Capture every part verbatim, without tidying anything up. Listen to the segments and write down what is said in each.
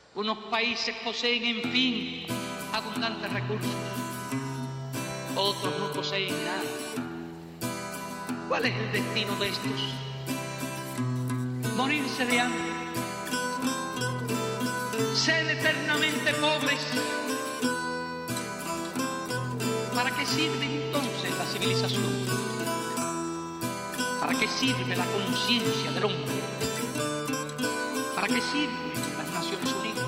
Unos países poseen, en fin, abundantes recursos. Otros no poseen nada. ¿Cuál es el destino de estos? Morirse de hambre. Ser eternamente pobres. ¿Para qué sirve entonces la civilización? ¿Para qué sirve la conciencia del hombre? ¿Para qué sirven las Naciones Unidas?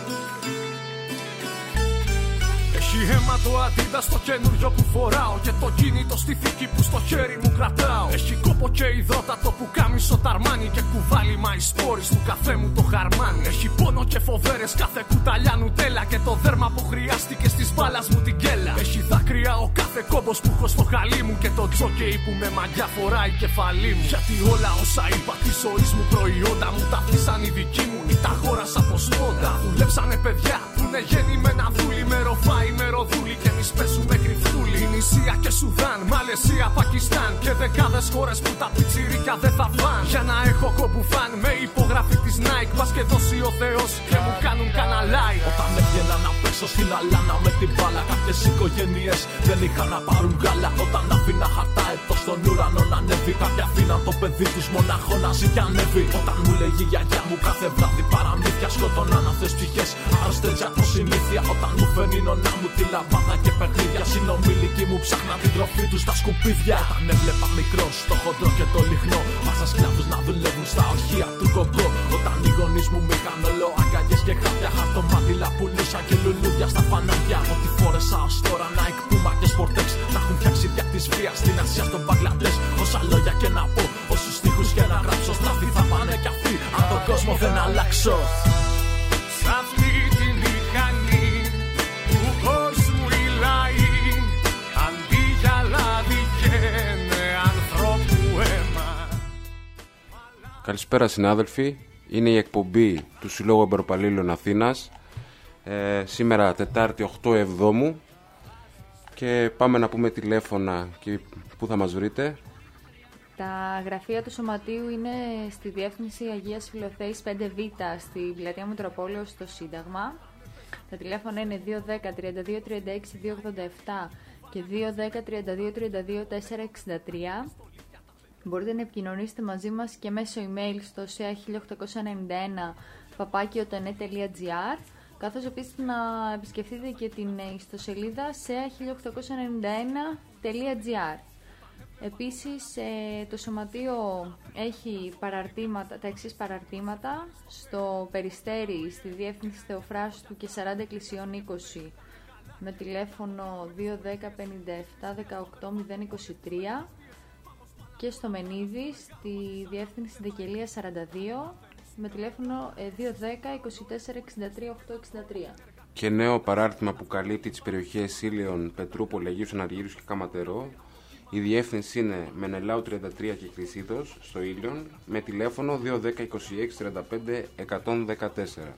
Έχει αίμα το Adidas στο καινούριο που φοράω και το κινητό στη θήκη που στο χέρι μου κρατάω. Έχει κόπο και υδρότατο που κάμισο ταρμάνι και κουβάλι μαϊσπόρι του καφέ μου το χαρμάνι. Έχει πόνο και φοβέρες κάθε κουταλιά νουτέλα και το δέρμα που χρειάστηκε στις μπάλας μου την κέλα. Έχει δάκρυα ο κάθε κόμπος που έχω στο χαλί μου και το τζόκεϊ που με μαγιά φοράει κεφαλή μου. Γιατί όλα όσα είπα τη ζωής μου προϊόντα μου τα αφήσαν οι δικοί μου ή τα αγόρασα από σπόντα. Δουλέψανε παιδιά που είναι γεννημένα δούλοι με ροφάι με ροδούλη και εμείς παίζουμε κρυφτούλη. Ινησία και Σουδάν, Μαλαισία, Πακιστάν και δεκάδες χώρες που τα πιτσιρίκια δεν θα φαν. Για να έχω κομπουφάν με υπογραφή της Nike πας και δώσει ο Θεός και μου κάνουν κανένα like. Όταν έβγαινα να παίξω στην αλάνα με την μπάλα κάποιες οικογένειες δεν είχαν να πάρουν γάλα. Όταν άφηνα χαρτά έτω στον ουρανό να ανέβει κάποιοι αφήναν το παιδί τους μονάχο να ζει και ανέβει. Όταν μου λέγει η γιαγιά μου κάθε βράδυ παραμύθια σκοτώναν αυτές ψυχές άρρωστες από συνήθεια. Όταν μου φέρνει νονά μου τη λαμπάδα και παιχνίδια συνομιλικοί μου ψάχναν την τροφή τους στα σκουπίδια. Όταν έβλεπα μικρός το χοντρό και το λιχνό βάζα σκλάβους να δουλεύουν στα ορχεία του κοκκό. Όταν οι γονείς μου μ' είχαν όλο αγκαλιές και χάπια χαρτομάτιλα πουλούσα και λουλούδια στα φανάρια. Ό,τι φόρεσα ως τώρα Nike, Puma και Sportex τα έχουν φτιάξει δια της βίας στην Ασία στον Μπαγκλαντές. Όσα λόγια και να πω, όσους στίχους και να γράψω στραφή θα πάνε κι αυτοί αν τον κόσμο δεν αλλάξω. Σ' αυτή τη μηχανή του κόσμου οι λαοί αντί για λάδι καίνε ανθρώπου αίμα. Καλησπέρα συνάδελφοι, είναι η εκπομπή του Συλλόγου Εμποροπαλλήλων Αθήνας ε, σήμερα Τετάρτη οκτώ Εβδόμου και πάμε να πούμε τηλέφωνα και πού θα μας βρείτε. Τα γραφεία του Σωματείου είναι στη Διεύθυνση Αγίας Φιλοθέης πέντε Β στη Πλατεία Μητροπόλεως στο Σύνταγμα. Τα τηλέφωνα είναι δύο ένα μηδέν τρία δύο τρία έξι δύο ογδόντα επτά και δύο ένα μηδέν τρία δύο τρία δύο τέσσερα εξήντα τρία. Μπορείτε να επικοινωνήσετε μαζί μας και μέσω email στο σεα χίλια οκτακόσια ενενήντα ένα παπάκι οτενέ τελεία τζι άρ, καθώς επίσης να επισκεφτείτε και την ιστοσελίδα σεα χίλια οκτακόσια ενενήντα ένα τελεία τζι άρ. Επίσης, το Σωματείο έχει παραρτήματα, τα εξής παραρτήματα στο Περιστέρι, στη Διεύθυνση Θεοφράστου και σαράντα Εκκλησιών είκοσι με τηλέφωνο δύο ένα μηδέν πενήντα επτά δεκαοκτώ μηδέν είκοσι τρία και στο Μενίδη, στη Διεύθυνση Δεκελία σαράντα δύο με τηλέφωνο δύο ένα μηδέν είκοσι τέσσερα εξήντα τρία οκτακόσια εξήντα τρία. Και νέο παράρτημα που καλύπτει τις περιοχές Ήλιον, Πετρούπολη, Αγίους Αναργύρους και Καματερό. Η διεύθυνση είναι Μενελάου τριάντα τρία και Χρυσίδος στο Ήλιον με τηλέφωνο δύο ένα μηδέν είκοσι έξι τριάντα πέντε εκατόν δεκατέσσερα.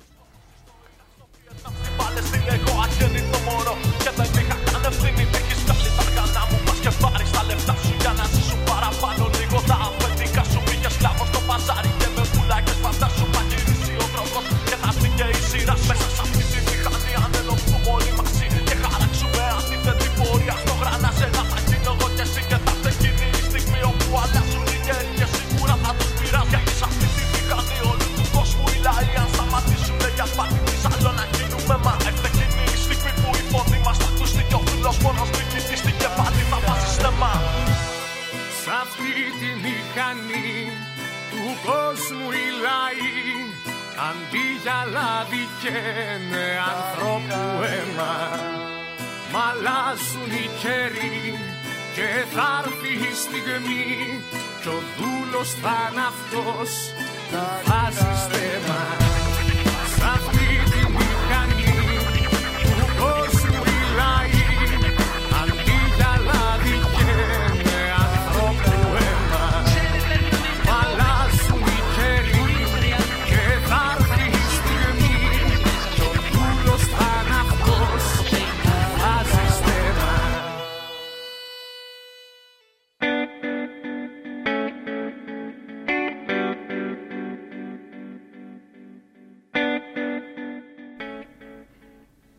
Σ' αυτή τη μηχανή του κόσμου οι λαοί αντί για λάδι καίνε ανθρώπου αίμα. Μ' αλλάζουν οι καιροί και θα έρθει η στιγμή κι ο δούλος θα είναι αυτός που βάζει στέμα. Σ' αυτή τη μηχανή του κόσμου οι λαοί αντί για λάδι καίνε ανθρώπου αίμα. Μ' αλλάζουν οι καιροί και θα έρθει η στιγμή κι ο δούλος θα είναι αυτός που βάζει στέμα.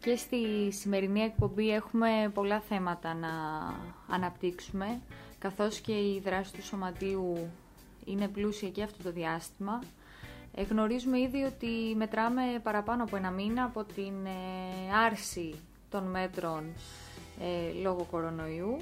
και στη σημερινή εκπομπή έχουμε πολλά θέματα να αναπτύξουμε, καθώς και η δράση του Σωματείου είναι πλούσια και αυτό το διάστημα. Ε, γνωρίζουμε ήδη ότι μετράμε παραπάνω από ένα μήνα από την ε, άρση των μέτρων ε, λόγω κορονοϊού,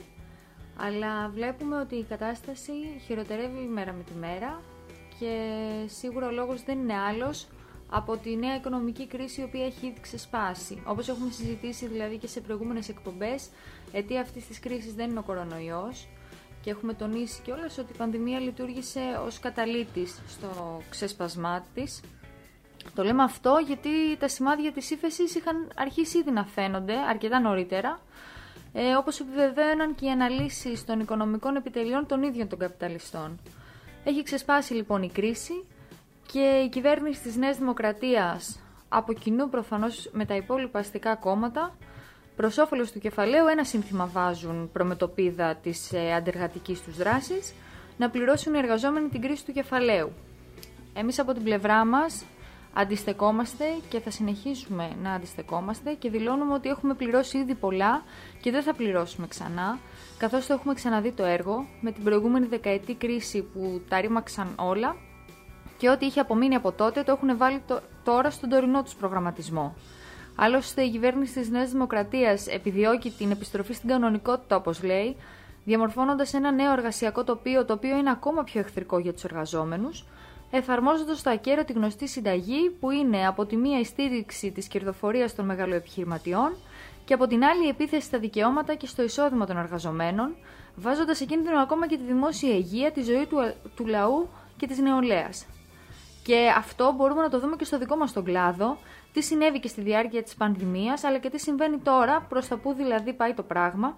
αλλά βλέπουμε ότι η κατάσταση χειροτερεύει μέρα με τη μέρα και σίγουρα ο λόγος δεν είναι άλλος από τη νέα οικονομική κρίση η οποία έχει ήδη ξεσπάσει. Όπως έχουμε συζητήσει δηλαδή και σε προηγούμενες εκπομπές, αιτία αυτής της κρίσης δεν είναι ο κορονοϊός και έχουμε τονίσει κιόλας ότι η πανδημία λειτουργήσε ως καταλύτης στο ξέσπασμά της. Το λέμε αυτό γιατί τα σημάδια της ύφεσης είχαν αρχίσει ήδη να φαίνονται αρκετά νωρίτερα, ε, όπως επιβεβαίωναν και οι αναλύσεις των οικονομικών επιτελειών των ίδιων των καπιταλιστών. Έχει ξεσπάσει λοιπόν η κρίση και η κυβέρνηση της Νέας Δημοκρατίας, από κοινού προφανώς με τα υπόλοιπα αστικά κόμματα, προς όφελος του κεφαλαίου ένα σύνθημα βάζουν προμετωπίδα της ε, αντεργατικής τους δράσης, να πληρώσουν οι εργαζόμενοι την κρίση του κεφαλαίου. Εμείς από την πλευρά μας αντιστεκόμαστε και θα συνεχίσουμε να αντιστεκόμαστε και δηλώνουμε ότι έχουμε πληρώσει ήδη πολλά και δεν θα πληρώσουμε ξανά, καθώς το έχουμε ξαναδεί το έργο με την προηγούμενη δεκαετή κρίση που τα ρήμαξαν όλα και ό,τι είχε απομείνει από τότε το έχουν βάλει το, τώρα στον τωρινό τους προγραμματισμό. Άλλωστε η κυβέρνηση της Νέας Δημοκρατίας επιδιώκει την επιστροφή στην κανονικότητα, όπως λέει, διαμορφώνοντας ένα νέο εργασιακό τοπίο, το οποίο είναι ακόμα πιο εχθρικό για τους εργαζόμενους, εφαρμόζοντας στο ακέραιο τη γνωστή συνταγή που είναι από τη μία η στήριξη της κερδοφορίας των μεγαλοεπιχειρηματιών και από την άλλη η επίθεση στα δικαιώματα και στο εισόδημα των εργαζομένων, βάζοντας σε κίνδυνο ακόμα και τη δημόσια υγεία, τη ζωή του, του λαού και της νεολαίας. Και αυτό μπορούμε να το δούμε και στο δικό μας τον κλάδο, τι συνέβη και στη διάρκεια της πανδημίας, αλλά και τι συμβαίνει τώρα, προς τα που δηλαδή πάει το πράγμα.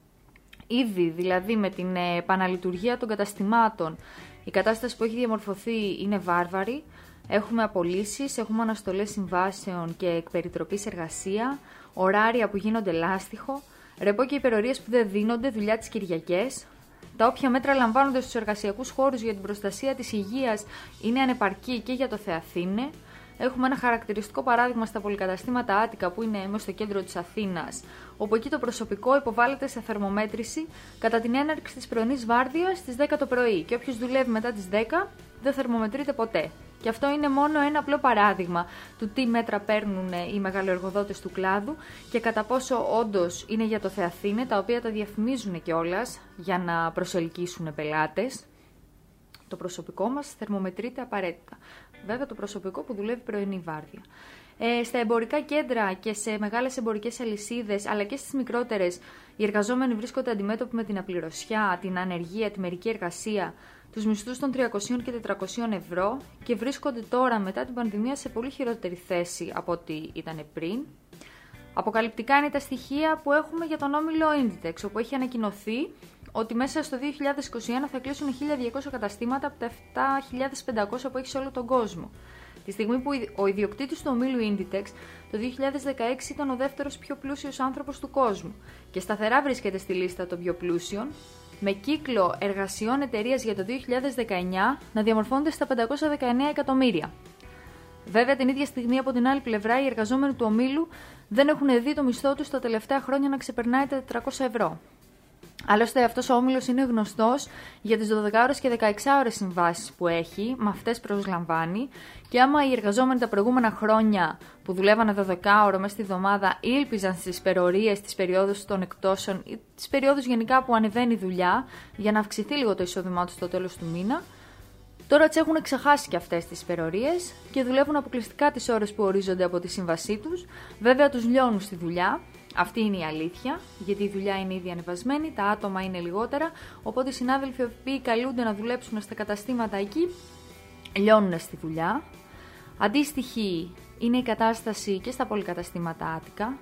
Ήδη δηλαδή με την επαναλειτουργία των καταστημάτων, η κατάσταση που έχει διαμορφωθεί είναι βάρβαρη. Έχουμε απολύσεις, έχουμε αναστολές συμβάσεων και εκπεριτροπής εργασία, ωράρια που γίνονται λάστιχο, ρεπό και υπερορίες που δεν δίνονται, δουλειά τις Κυριακές. Τα όποια μέτρα λαμβάνονται στους εργασιακούς χώρους για την προστασία της υγείας είναι ανεπαρκή και για το Θεαθήνε. Έχουμε ένα χαρακτηριστικό παράδειγμα στα πολυκαταστήματα Άττικα που είναι μέσα στο κέντρο της Αθήνας, όπου εκεί το προσωπικό υποβάλλεται σε θερμομέτρηση κατά την έναρξη της πρωινής βάρδιας στις δέκα το πρωί και όποιος δουλεύει μετά τις δέκα δεν θερμομετρείται ποτέ. Και αυτό είναι μόνο ένα απλό παράδειγμα του τι μέτρα παίρνουν οι μεγαλοεργοδότες του κλάδου και κατά πόσο όντως είναι για το Θεαθήνε, τα οποία τα διαφημίζουν κιόλας για να προσελκύσουν πελάτες. Το προσωπικό μας θερμομετρείται απαραίτητα. Βέβαια το προσωπικό που δουλεύει πρωινή βάρδια. Ε, στα εμπορικά κέντρα και σε μεγάλες εμπορικές αλυσίδες, αλλά και στις μικρότερες, οι εργαζόμενοι βρίσκονται αντιμέτωποι με την απληρωσιά, την ανεργία, τη μερική εργασία, τους μισθούς των τριακοσίων και τετρακοσίων ευρώ και βρίσκονται τώρα μετά την πανδημία σε πολύ χειρότερη θέση από ό,τι ήταν πριν. Αποκαλυπτικά είναι τα στοιχεία που έχουμε για τον όμιλο Inditex, όπου έχει ανακοινωθεί ότι μέσα στο δύο χιλιάδες είκοσι ένα θα κλείσουν χίλια διακόσια καταστήματα από τα επτά χιλιάδες πεντακόσια που έχει σε όλο τον κόσμο. Τη στιγμή που ο ιδιοκτήτης του ομίλου Inditex το δύο χιλιάδες δεκαέξι ήταν ο δεύτερος πιο πλούσιος άνθρωπος του κόσμου και σταθερά βρίσκεται στη λίστα των πιο πλούσιων, με κύκλο εργασιών εταιρείας για το δύο χιλιάδες δεκαεννιά να διαμορφώνεται στα πεντακόσια δεκαεννέα εκατομμύρια. Βέβαια, την ίδια στιγμή από την άλλη πλευρά, οι εργαζόμενοι του ομίλου δεν έχουν δει το μισθό τους τα τελευταία χρόνια να ξεπερνάει τα τετρακόσια ευρώ. Άλλωστε, αυτός ο όμιλος είναι γνωστός για τις δωδεκάωρες και δεκαεξάωρες συμβάσεις που έχει, με αυτές προσλαμβάνει, και άμα οι εργαζόμενοι τα προηγούμενα χρόνια που δουλεύανε δωδεκάωρο μέσα στη εβδομάδα ήλπιζαν στις υπερορίες, στις περιόδους των εκτόσεων ή τις περιόδους γενικά που ανεβαίνει η δουλειά για να αυξηθεί λίγο το εισόδημά τους στο τέλος του μήνα, τώρα τις έχουν ξεχάσει και αυτές τις υπερορίες και δουλεύουν αποκλειστικά τις ώρες που ορίζονται από τη σύμβασή τους. Βέβαια, τους λιώνουν στη δουλειά. Αυτή είναι η αλήθεια, γιατί η δουλειά είναι ήδη ανεβασμένη, τα άτομα είναι λιγότερα, οπότε οι συνάδελφοι οι οποίοι καλούνται να δουλέψουν στα καταστήματα εκεί λιώνουν στη δουλειά. Αντίστοιχη είναι η κατάσταση και στα πολυκαταστήματα Άττικα,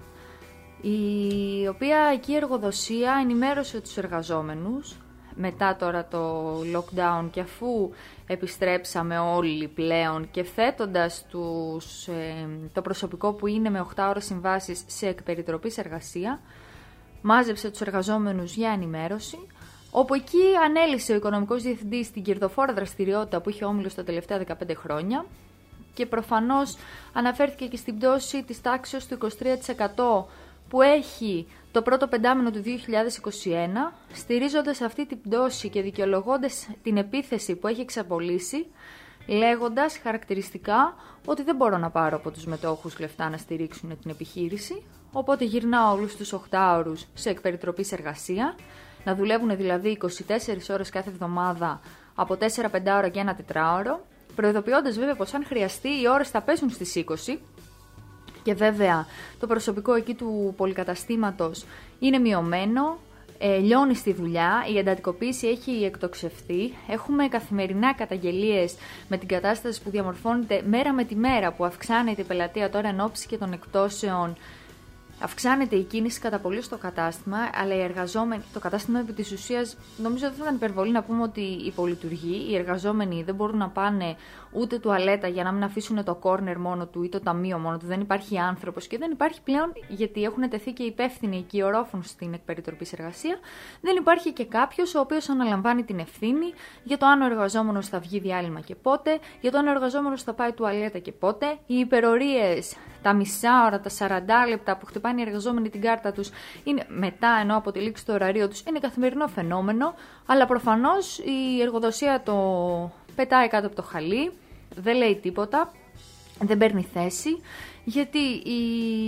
η οποία εκεί η εργοδοσία ενημέρωσε τους εργαζόμενους μετά τώρα το lockdown και αφού επιστρέψαμε όλοι πλέον και θέτοντας τους, ε, το προσωπικό που είναι με οκτώ ώρες συμβάσεις σε εκπεριτροπής εργασία, μάζεψε τους εργαζόμενους για ενημέρωση, όπου εκεί ανέλησε ο οικονομικός διευθυντής την κερδοφόρα δραστηριότητα που είχε ο όμιλος τα τελευταία δεκαπέντε χρόνια και προφανώς αναφέρθηκε και στην πτώση της τάξης του είκοσι τρία τοις εκατό που έχει το πρώτο πεντάμηνο του δύο χιλιάδες είκοσι ένα, στηρίζοντας αυτή την πτώση και δικαιολογώντας την επίθεση που έχει εξαπολύσει, λέγοντας χαρακτηριστικά ότι δεν μπορώ να πάρω από τους μετόχους λεφτά να στηρίξουν την επιχείρηση, οπότε γυρνάω όλους τους οχτάωρους σε εκπεριτροπής εργασία, να δουλεύουν δηλαδή είκοσι τέσσερις ώρες κάθε εβδομάδα από τέσσερα πέντε ώρα και ένα τετράωρο, προειδοποιώντας βέβαια πως αν χρειαστεί οι ώρες θα πέσουν στις είκοσι, και βέβαια το προσωπικό εκεί του πολυκαταστήματος είναι μειωμένο, ε, λιώνει στη δουλειά, η εντατικοποίηση έχει εκτοξευθεί, έχουμε καθημερινά καταγγελίες με την κατάσταση που διαμορφώνεται μέρα με τη μέρα, που αυξάνεται η πελατεία τώρα εν ώψη και των εκπτώσεων. Αυξάνεται η κίνηση κατά πολύ στο κατάστημα, αλλά οι εργαζόμενοι, το κατάστημα επί της ουσίας, νομίζω δεν θα ήταν υπερβολή να πούμε ότι υπολειτουργεί. Οι εργαζόμενοι δεν μπορούν να πάνε ούτε τουαλέτα για να μην αφήσουν το κόρνερ μόνο του ή το ταμείο μόνο του. Δεν υπάρχει άνθρωπος και δεν υπάρχει πλέον, γιατί έχουν τεθεί και υπεύθυνοι εκεί οι ορόφων στην εκπεριτροπής εργασία. Δεν υπάρχει και κάποιος ο οποίος αναλαμβάνει την ευθύνη για το αν ο εργαζόμενος θα βγει διάλειμμα και πότε, για το αν ο εργαζόμενος θα πάει τουαλέτα και πότε. Οι υπερορίες, τα μισά ώρα, τα σαράντα λεπτά που χτυπάνε οι εργαζόμενοι την κάρτα τους, είναι μετά ενώ από τη λήξη του ωραρίου τους, είναι καθημερινό φαινόμενο, αλλά προφανώς η εργοδοσία το πετάει κάτω από το χαλί, δεν λέει τίποτα, δεν παίρνει θέση, γιατί η...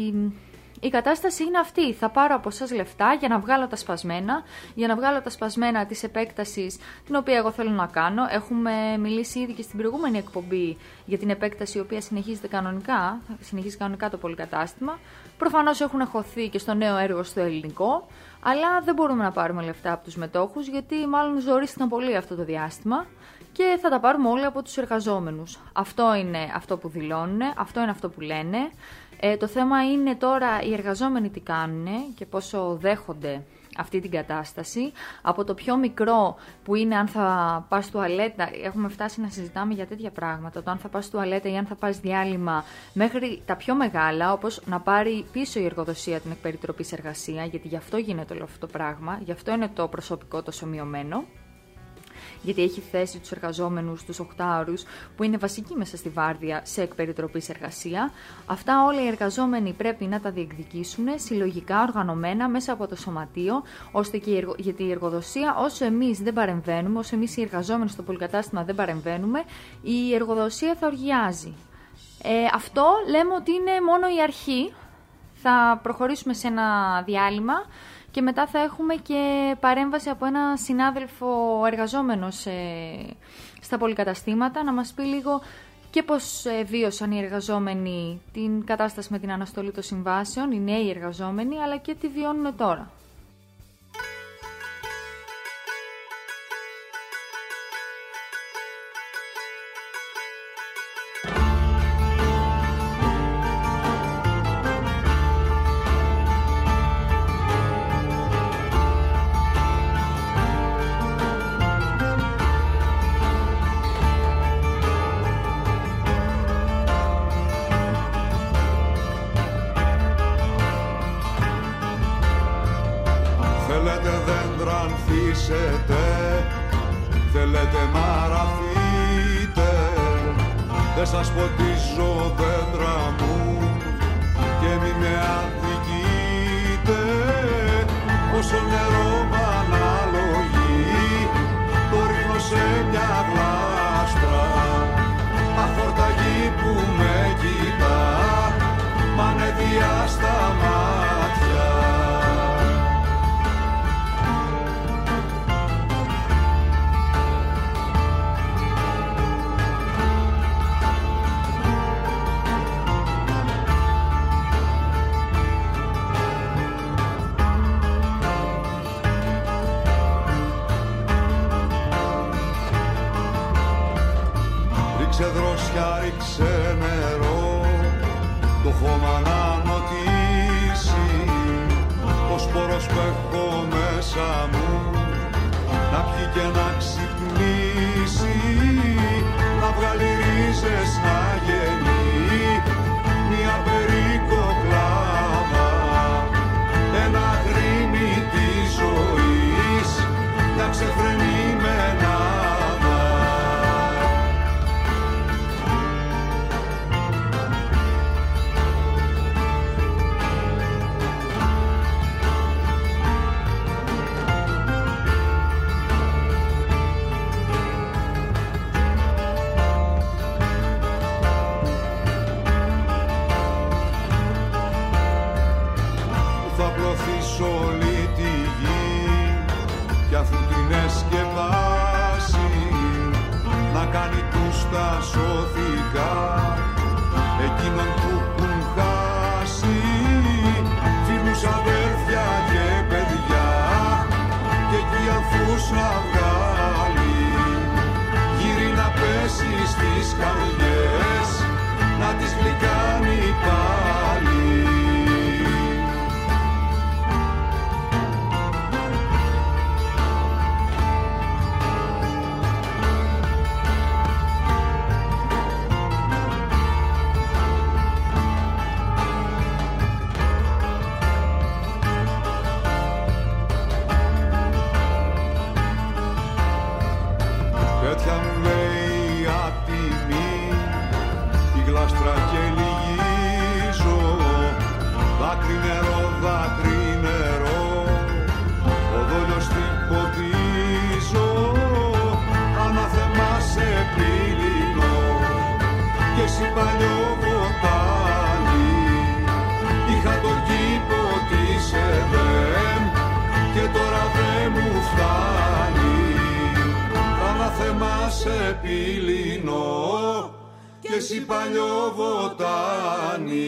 η κατάσταση είναι αυτή. Θα πάρω από εσάς λεφτά για να βγάλω τα σπασμένα, για να βγάλω τα σπασμένα της επέκτασης την οποία εγώ θέλω να κάνω. Έχουμε μιλήσει ήδη και στην προηγούμενη εκπομπή για την επέκταση η οποία συνεχίζεται κανονικά, συνεχίζει κανονικά το πολυκατάστημα. Προφανώς έχουν χωθεί και στο νέο έργο στο ελληνικό, αλλά δεν μπορούμε να πάρουμε λεφτά από τους μετόχους, γιατί μάλλον ζορίστηκαν πολύ αυτό το διάστημα και θα τα πάρουμε όλα από τους εργαζόμενους. Αυτό είναι αυτό που δηλώνουν, αυτό είναι αυτό που λένε. Ε, το θέμα είναι τώρα οι εργαζόμενοι τι κάνουν και πόσο δέχονται αυτή την κατάσταση. Από το πιο μικρό που είναι αν θα πας τουαλέτα, έχουμε φτάσει να συζητάμε για τέτοια πράγματα, το αν θα πας τουαλέτα ή αν θα πας διάλειμμα, μέχρι τα πιο μεγάλα, όπως να πάρει πίσω η εργοδοσία την εκπεριτροπής εργασία, γιατί γι' αυτό γίνεται όλο αυτό το πράγμα, γι' αυτό είναι το προσωπικό τόσο μειωμένο. Γιατί έχει θέσει τους εργαζόμενους τους οχτάωρους που είναι βασικοί μέσα στη βάρδια σε εκπεριτροπής εργασία. Αυτά όλοι οι εργαζόμενοι πρέπει να τα διεκδικήσουν συλλογικά, οργανωμένα μέσα από το σωματείο, ώστε και η εργο... γιατί η εργοδοσία, όσο εμείς δεν παρεμβαίνουμε, όσο εμείς οι εργαζόμενοι στο πολυκατάστημα δεν παρεμβαίνουμε, η εργοδοσία θα οργιάζει. Ε, αυτό λέμε ότι είναι μόνο η αρχή. Θα προχωρήσουμε σε ένα διάλειμμα και μετά θα έχουμε και παρέμβαση από ένα συνάδελφο εργαζόμενο σε, στα πολυκαταστήματα να μας πει λίγο και πώς βίωσαν οι εργαζόμενοι την κατάσταση με την αναστολή των συμβάσεων, οι νέοι εργαζόμενοι, αλλά και τι βιώνουν τώρα. Θέλετε να ραφείτε, δεν σας ποτίζω δέντρα μου και μη με αδικείτε. Όσο νερό μ' αναλογεί, το ρίχνω σε μια γλάστρα. Αφορταγή που με κοιτά, μ' ανεδιά στα μάτια. Ρίξε δρόσια, ρίξε νερό, το χώμα να νοτήσει. Ο σπόρος που έχω μέσα μου να πιει και να ξυπνήσει, να βγάλει ρίζες, να γεννεί μια περικοκλάδα, ένα γρήμι της ζωής, μια ξεφρενημένα. κι αφού την εσκεπάσει να κάνει τους τα σωθικά εκείνων που έχουν χάσει φίλους, αδέρφια και παιδιά, και εκεί αφούς να βγάλει γύρι να πέσει στις καρδιές, να τις γλυκάνει πάλι. Τέτοια μου λέει ατιμή η γλάστρα και λυγίζω, δάκρυ νερό, δάκρυ νερό, ο δόλιος την ποτίζω, ανάθεμα σε πύληνο και εσύ παλιό βοτάνι, είχα τον κήπο της ΕΔΕΜ και τώρα δεν μου φτάνει, ανάθεμα σε πύληνο και εσύ παλιό βοτάνι.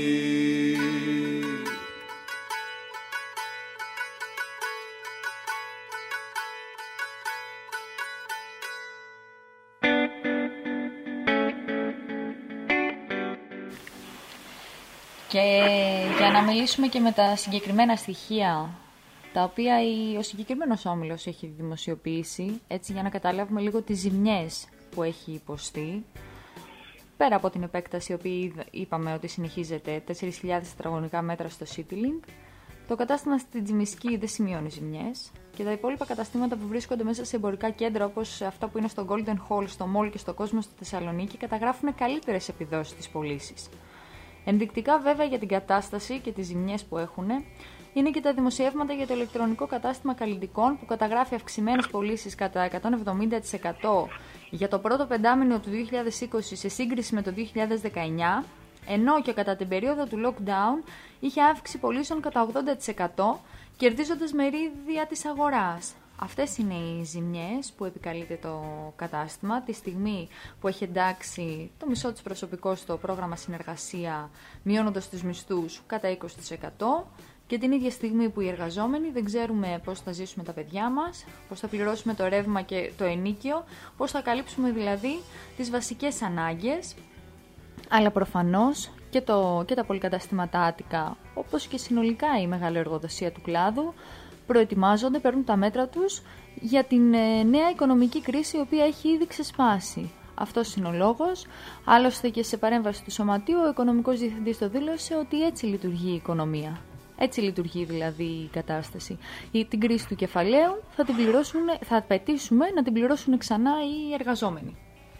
Και για να μιλήσουμε και με τα συγκεκριμένα στοιχεία τα οποία ο συγκεκριμένος όμιλος έχει δημοσιοποιήσει, έτσι για να καταλάβουμε λίγο τις ζημιές που έχει υποστεί, πέρα από την επέκταση, η οποία είπαμε ότι συνεχίζεται τέσσερις χιλιάδες τετραγωνικά μέτρα στο CityLink, το κατάστημα στην Τσιμισκή δεν σημειώνει ζημιές και τα υπόλοιπα καταστήματα που βρίσκονται μέσα σε εμπορικά κέντρα όπως αυτά που είναι στο Golden Hall, στο Mall και στο Κόσμο στη Θεσσαλονίκη καταγράφουν καλύτερες επιδόσεις στις πωλήσεις. Ενδεικτικά βέβαια για την κατάσταση και τις ζημιές που έχουν είναι και τα δημοσιεύματα για το ηλεκτρονικό κατάστημα καλλιτικών που καταγράφει αυξημένες πωλήσεις κατά εκατόν εβδομήντα τοις εκατό για το πρώτο πεντάμηνο του δύο χιλιάδες είκοσι σε σύγκριση με το δύο χιλιάδες δεκαεννιά, ενώ και κατά την περίοδο του lockdown είχε αύξηση πωλήσεων κατά ογδόντα τοις εκατό, κερδίζοντας μερίδια της αγοράς. Αυτές είναι οι ζημιές που επικαλείται το κατάστημα τη στιγμή που έχει εντάξει το μισό της προσωπικό στο πρόγραμμα συνεργασία, μειώνοντας τους μισθούς κατά είκοσι τοις εκατό, και την ίδια στιγμή που οι εργαζόμενοι δεν ξέρουμε πώς θα ζήσουμε τα παιδιά μας, πώς θα πληρώσουμε το ρεύμα και το ενοίκιο, πώς θα καλύψουμε δηλαδή τις βασικές ανάγκες, αλλά προφανώς και, το, και τα πολυκαταστήματα Άττικα, όπως και συνολικά η μεγάλη εργοδοσία του κλάδου, προετοιμάζονται, παίρνουν τα μέτρα τους για την ε, νέα οικονομική κρίση η οποία έχει ήδη ξεσπάσει. Αυτός είναι ο λόγος. Άλλωστε και σε παρέμβαση του Σωματείου ο οικονομικός διευθυντής το δήλωσε ότι έτσι λειτουργεί η οικονομία. Έτσι λειτουργεί δηλαδή η κατάσταση. Η, την κρίση του κεφαλαίου θα την πληρώσουν, θα απαιτήσουμε να την πληρώσουν ξανά οι εργαζόμενοι.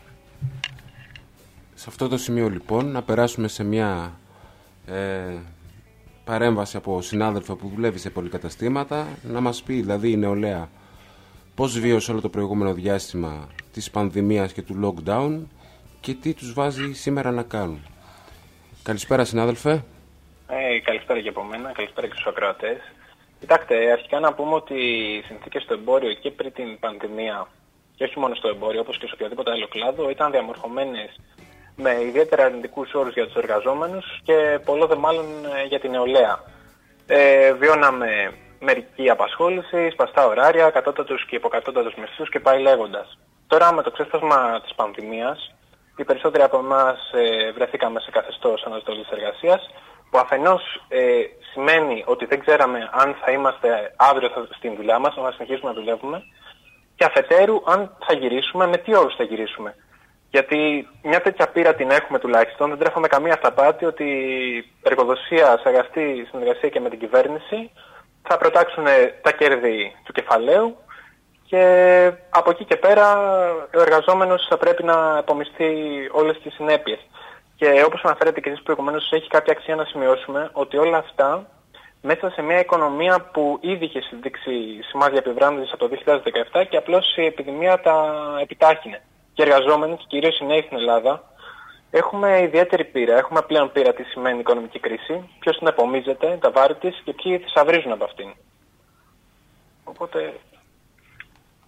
Σε αυτό το σημείο λοιπόν να περάσουμε σε μια ε, παρέμβαση από συνάδελφο που δουλεύει σε πολυκαταστήματα, να μας πει δηλαδή η νεολαία πώς βίωσε όλο το προηγούμενο διάστημα της πανδημίας και του lockdown και τι τους βάζει σήμερα να κάνουν. Καλησπέρα συνάδελφε. Ε, καλησπέρα και από μένα, καλησπέρα και στους ακροατές. Κοιτάξτε, αρχικά να πούμε ότι οι συνθήκες στο εμπόριο και πριν την πανδημία, και όχι μόνο στο εμπόριο, όπως και σε οποιοδήποτε άλλο κλάδο, ήταν διαμορφωμένες με ιδιαίτερα αρνητικούς όρους για τους εργαζόμενους και πολλό δε μάλλον για την νεολαία. Ε, βιώναμε μερική απασχόληση, σπαστά ωράρια, κατώτατους και υποκατώτατους μισθούς και πάει λέγοντας. Τώρα με το ξέσπασμα της πανδημίας, οι περισσότεροι από εμάς ε, βρεθήκαμε σε καθεστώς αναστολής εργασίας, που αφενός ε, σημαίνει ότι δεν ξέραμε αν θα είμαστε αύριο στην δουλειά μας, αν θα συνεχίσουμε να δουλεύουμε, και αφετέρου αν θα γυρίσουμε, με τι όρους θα γυρίσουμε. Γιατί μια τέτοια πείρα την έχουμε τουλάχιστον, δεν τρέφουμε καμία αυταπάτη ότι η εργοδοσία σε αγαστή συνεργασία και με την κυβέρνηση θα προτάξουν τα κέρδη του κεφαλαίου και από εκεί και πέρα ο εργαζόμενος θα πρέπει να επομιστεί όλες τις συνέπειες. Και όπως αναφέρετε και εσείς προηγουμένως, έχει κάποια αξία να σημειώσουμε ότι όλα αυτά μέσα σε μια οικονομία που ήδη είχε δείξει σημάδια επιβράδυνσης από το δύο χιλιάδες δεκαεπτά και απλώς η επιδημία τα επιτάχυνε. Και οι εργαζόμενοι, και κυρίως οι νέοι στην Ελλάδα, έχουμε ιδιαίτερη πείρα. Έχουμε πλέον πείρα τι σημαίνει οικονομική κρίση, ποιος την επομίζεται, τα βάρη της και ποιοι θησαυρίζουν από αυτήν. Οπότε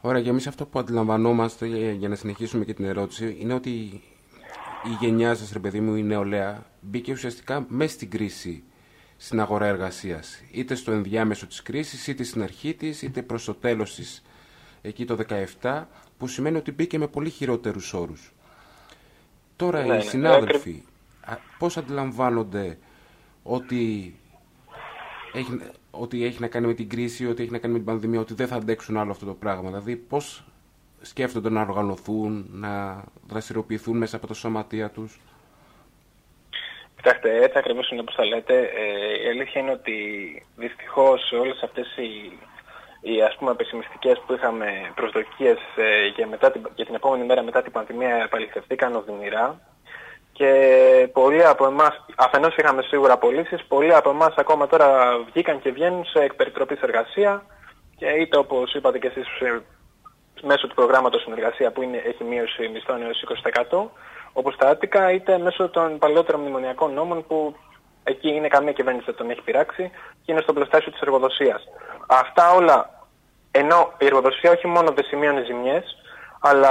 Ωραία, και εμείς αυτό που αντιλαμβανόμαστε, για να συνεχίσουμε και την ερώτηση, είναι ότι η γενιά σας, ρε παιδί μου, η νεολαία, μπήκε ουσιαστικά μέσα στην κρίση στην αγορά εργασίας. Είτε στο ενδιάμεσο της κρίσης, είτε στην αρχή της, είτε προς το τέλος της, εκεί το δεκαεπτά, που σημαίνει ότι μπήκε με πολύ χειρότερους όρους. Τώρα ναι, οι ναι, συνάδελφοι, ναι. πώς αντιλαμβάνονται ότι έχει, ότι έχει να κάνει με την κρίση, ότι έχει να κάνει με την πανδημία, ότι δεν θα αντέξουν άλλο αυτό το πράγμα? Δηλαδή, πώς σκέφτονται να οργανωθούν, να δραστηριοποιηθούν μέσα από το σωματεία τους? Κοιτάξτε, έτσι ακριβώς είναι όπως θα λέτε. Ε, η αλήθεια είναι ότι δυστυχώς όλες αυτές οι, οι ας πούμε πεσημιστικές που είχαμε προσδοκίες ε, για, μετά την, για την επόμενη μέρα μετά την πανδημία επαληθευτήκαν οδυνηρά. Και πολλοί από εμάς, αφενός είχαμε σίγουρα απολύσεις, πολλοί από εμάς ακόμα τώρα βγήκαν και βγαίνουν σε εκπεριτροπής εργασία, και είτε όπως είπατε και εσείς μέσω του προγράμματος συνεργασία που είναι, έχει μείωση μισθών έως είκοσι τοις εκατό, όπως τα Άττικα, είτε μέσω των παλαιότερων μνημονιακών νόμων που εκεί είναι καμία κυβέρνηση δεν τον έχει πειράξει και είναι στο πλωστάσιο της εργοδοσίας. Αυτά όλα, ενώ η εργοδοσία όχι μόνο δεν σημείωνε ζημιές, αλλά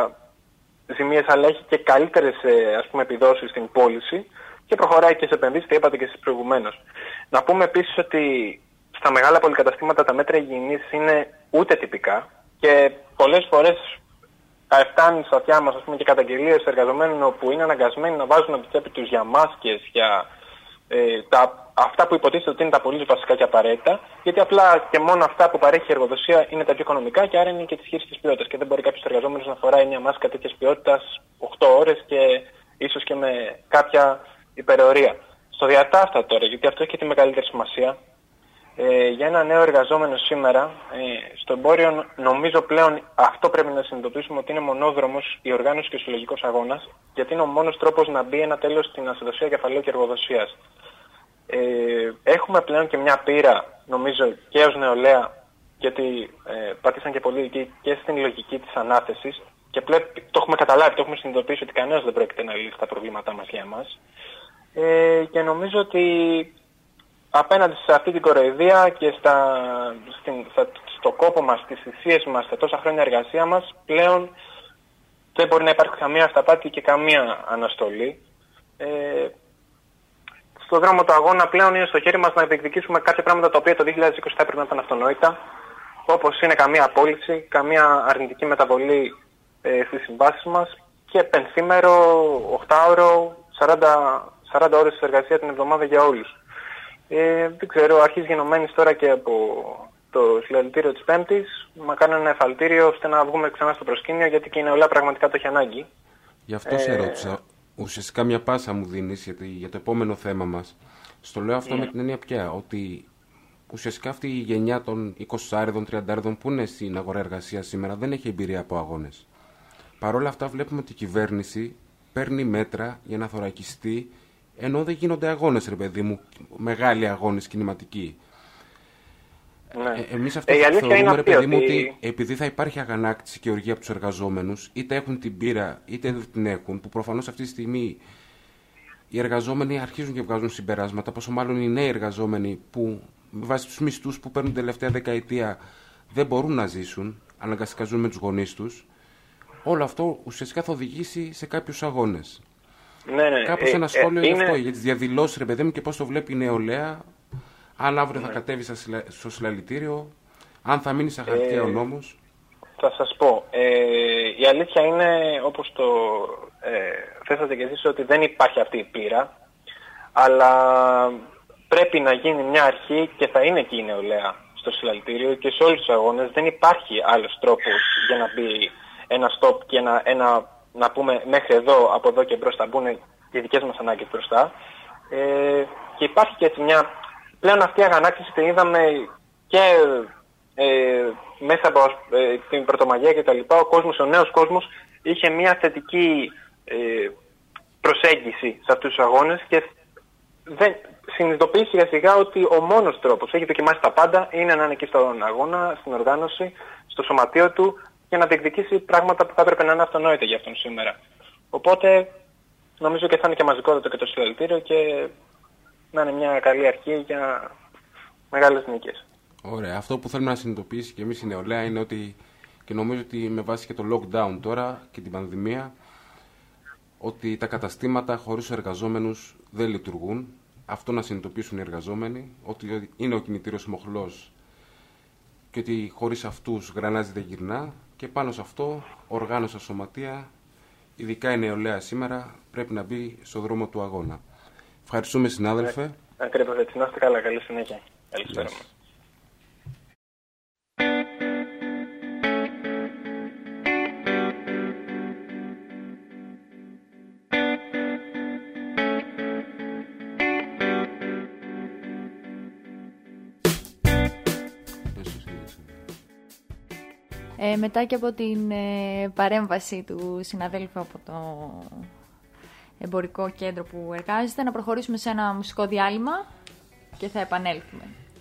ζημίες, αλλά έχει και καλύτερες ας πούμε επιδόσεις στην πώληση και προχωράει και σε επενδύσεις, τι είπατε και εσείς προηγουμένως. Να πούμε επίσης ότι στα μεγάλα πολυκαταστήματα τα μέτρα υγιεινής είναι ούτε τυπικά και πολλές φορές φτάνει στα αυτιά μας, ας πούμε, και καταγγελίες εργαζομένων όπου είναι αναγκασμένοι να βάζουν από τη τσέπη τους για μάσκες, για ε, τα, αυτά που υποτίθεται ότι είναι τα πολύ βασικά και απαραίτητα, γιατί απλά και μόνο αυτά που παρέχει η εργοδοσία είναι τα πιο οικονομικά και άρα είναι και της χείρισης ποιότητας. Και δεν μπορεί κάποιος εργαζόμενος να φοράει μια μάσκα τέτοιας ποιότητας οκτώ ώρες και ίσως και με κάποια υπερορία. Στο διατάφτα τώρα, γιατί αυτό έχει και τη μεγαλύτερη σημασία. Ε, για ένα νέο εργαζόμενο σήμερα, ε, στο εμπόριο νομίζω πλέον αυτό πρέπει να συνειδητοποιήσουμε ότι είναι μονόδρομος η οργάνωση και ο συλλογικός αγώνας, γιατί είναι ο μόνος τρόπος να μπει ένα τέλος στην ασυδοσία κεφαλαίου και εργοδοσίας. Ε, έχουμε πλέον και μια πείρα, νομίζω, και ως νεολαία, γιατί ε, πατήσαν και πολύ εκεί και στην λογική της ανάθεσης και πλέον το έχουμε καταλάβει, το έχουμε συνειδητοποιήσει ότι κανένας δεν πρόκειται να λύσει τα προβλήματά μας για εμάς. Ε, και νομίζω ότι απέναντι σε αυτή την κοροϊδία και στα, στην, στα, στο κόπο μας, στις θυσίες μας, σε τόσα χρόνια εργασία μας, πλέον δεν μπορεί να υπάρχει καμία αυταπάτη και καμία αναστολή. Ε, στον δρόμο του αγώνα πλέον είναι στο χέρι μας να διεκδικήσουμε κάποια πράγματα τα οποία το δύο χιλιάδες είκοσι θα έπρεπε να ήταν αυτονόητα, όπως είναι καμία απόλυση, καμία αρνητική μεταβολή ε, στις συμβάσεις μας και πενθήμερο, οχτάωρο, σαράντα ώρες εργασία την εβδομάδα για όλους. Ε, δεν ξέρω, αρχής γενομένης τώρα και από το συλλαλητήριο της Πέμπτης, μα κάνουν ένα εφαλτήριο ώστε να βγούμε ξανά στο προσκήνιο, γιατί και η νεολαία πραγματικά το έχει ανάγκη. Γι' αυτό ε... σε ρώτησα. Ουσιαστικά μια πάσα μου δίνεις γιατί, για το επόμενο θέμα μας. Στο λέω αυτό yeah. με την έννοια πια, ότι ουσιαστικά αυτή η γενιά των εικοσάριδων, τριαντάριδων που είναι στην αγορά εργασίας σήμερα δεν έχει εμπειρία από αγώνες. Παρ' όλα αυτά βλέπουμε ότι η κυβέρνηση παίρνει μέτρα για να θωρακιστεί, ενώ δεν γίνονται αγώνες, ρε παιδί μου, μεγάλοι αγώνες κινηματικοί. Ναι. Ε, εμείς αυτό ε, θεωρούμε, ρε παιδί μου, ότι επειδή θα υπάρχει αγανάκτηση και οργή από τους εργαζόμενους, είτε έχουν την πείρα, είτε δεν την έχουν, που προφανώς αυτή τη στιγμή οι εργαζόμενοι αρχίζουν και βγάζουν συμπεράσματα, πόσο μάλλον οι νέοι εργαζόμενοι που με βάση τους μισθούς που παίρνουν την τελευταία δεκαετία δεν μπορούν να ζήσουν, αναγκαστικά ζουν με τους γονείς τους, όλο αυτό ουσιαστικά θα οδηγήσει σε κάποιους αγώνες. Ναι, ναι. Κάπως ε, ένα σχόλιο ε, είναι... για αυτό, για τις διαδηλώσεις, ρε παιδί μου, και πώς το βλέπει η νεολαία, αν αύριο ναι. θα κατέβει στο συλλαλητήριο, αν θα μείνει στα χαρτιά ε, ο νόμος. Θα σας πω. Ε, η αλήθεια είναι, όπως το ε, θέσατε και εσείς, ότι δεν υπάρχει αυτή η πείρα, αλλά πρέπει να γίνει μια αρχή και θα είναι εκεί η νεολαία στο συλλαλητήριο και σε όλους τους αγώνες. Δεν υπάρχει άλλος τρόπος για να μπει ένα stop και ένα, ένα, να πούμε μέχρι εδώ, από εδώ και μπρος θα μπουν οι δικές μας ανάγκες μπροστά. Ε, και υπάρχει και έτσι μια... Πλέον αυτή η αγανάκτηση την είδαμε και ε, μέσα από ε, την Πρωτομαγιά και τα λοιπά. Ο κόσμος, ο νέος κόσμος είχε μια θετική ε, προσέγγιση σε αυτούς τους αγώνες και δεν συνειδητοποιεί σιγά σιγά ότι ο μόνος τρόπος, έχει δοκιμάσει τα πάντα, είναι να είναι εκεί στον αγώνα, στην οργάνωση, στο σωματείο του και να διεκδικήσει πράγματα που θα έπρεπε να είναι αυτονόητα για αυτόν σήμερα. Οπότε νομίζω και θα είναι και μαζικότατο και το συλλαλητήριο και να είναι μια καλή αρχή για μεγάλες νίκες. Ωραία. Αυτό που θέλουμε να συνειδητοποιήσει και εμείς η νεολαία είναι ότι και νομίζω ότι με βάση και το lockdown τώρα και την πανδημία, ότι τα καταστήματα χωρίς εργαζόμενους δεν λειτουργούν. Αυτό να συνειδητοποιήσουν οι εργαζόμενοι, ότι είναι ο κινητήριος μοχλός και ότι χωρίς αυτούς γρανάζι δεν γυρνά, και πάνω σε αυτό οργάνωσα σωματεία, ειδικά η νεολαία σήμερα, πρέπει να μπει στο δρόμο του αγώνα. Ευχαριστούμε, συνάδελφε. Ακριβώς έτσι. Να είστε καλά. Καλή συνέχεια. Καλησπέρα. Yes. Ε, μετά και από την ε, παρέμβαση του συναδέλφου από το εμπορικό κέντρο που εργάζεται, να προχωρήσουμε σε ένα μουσικό διάλειμμα και θα επανέλθουμε.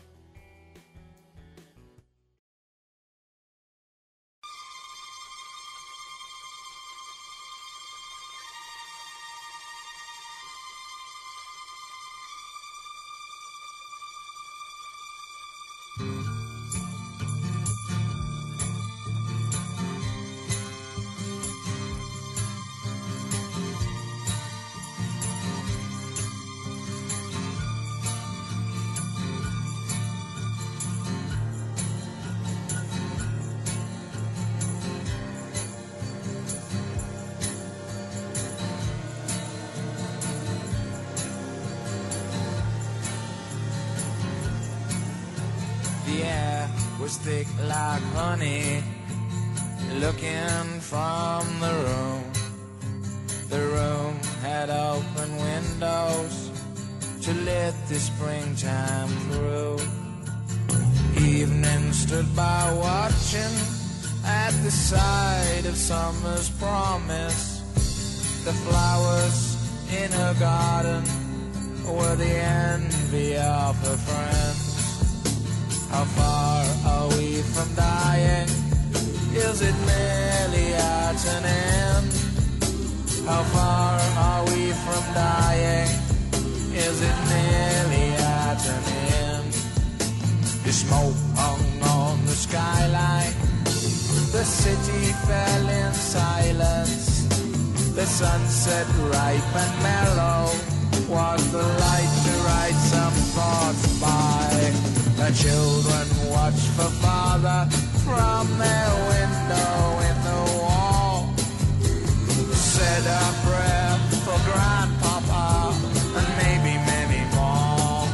Was thick like honey, looking from the room. The room had open windows to let the springtime through. Evening stood by watching at the side of summer's promise. The flowers in her garden were the envy of her friends. How far are we from dying? Is it merely at an end? How far are we from dying? Is it merely at an end? The smoke hung on the skyline. The city fell in silence. The sunset ripe and mellow was the light to write some thoughts by. The children watch for father from their window in the wall. Said a prayer for grandpapa and maybe many more.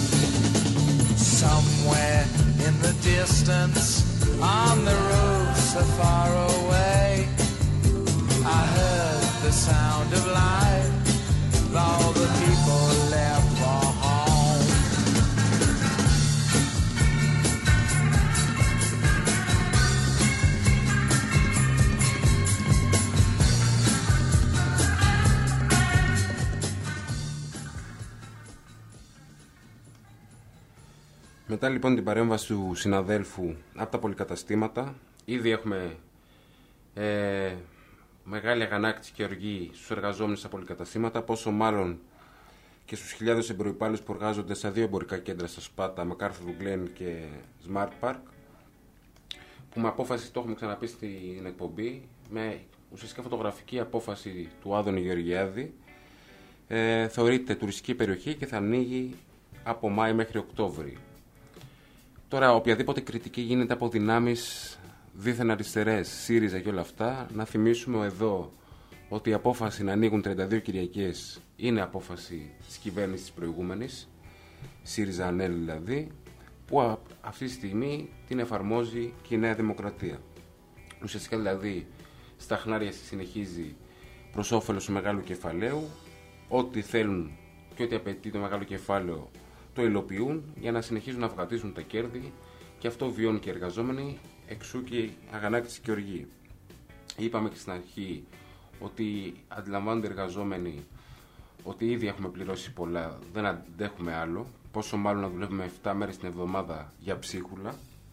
Somewhere in the distance, on the roofs so far away, I heard the sound of life. All the people left for home. Μετά λοιπόν την παρέμβαση του συναδέλφου από τα πολυκαταστήματα, ήδη έχουμε ε, μεγάλη αγανάκτηση και οργή στους εργαζόμενους στα πολυκαταστήματα, πόσο μάλλον και στους χιλιάδες εμπροϊπάλληλους που εργάζονται στα δύο εμπορικά κέντρα στα Σπάτα, MacArthur Glen και Smart Park, που με απόφαση, το έχουμε ξαναπεί στην εκπομπή, με ουσιαστικά φωτογραφική απόφαση του Άδωνη Γεωργιάδη, ε, θεωρείται τουριστική περιοχή και θα ανοίγει από Μάη μέχρι Οκτώβρη. Τώρα, οποιαδήποτε κριτική γίνεται από δυνάμεις δίθεν αριστερές, ΣΥΡΙΖΑ και όλα αυτά, να θυμίσουμε εδώ ότι η απόφαση να ανοίγουν τριάντα δύο Κυριακές είναι απόφαση της κυβέρνησης της προηγούμενης, ΣΥΡΙΖΑ-ΑΝΕΛ δηλαδή, που αυτή τη στιγμή την εφαρμόζει και η Νέα Δημοκρατία. Ουσιαστικά δηλαδή στα χνάρια συνεχίζει προς όφελος του μεγάλου κεφαλαίου, ό,τι θέλουν και ό,τι απαιτεί το μεγάλο κεφάλαιο το υλοποιούν για να συνεχίζουν να βγατίζουν τα κέρδη, και αυτό βιώνουν και οι εργαζόμενοι, εξού και η αγανάκτηση και οργή. Είπαμε και στην αρχή ότι αντιλαμβάνονται οι εργαζόμενοι ότι ήδη έχουμε πληρώσει πολλά, δεν αντέχουμε άλλο, πόσο μάλλον να δουλεύουμε επτά μέρες την εβδομάδα για ψίχουλα.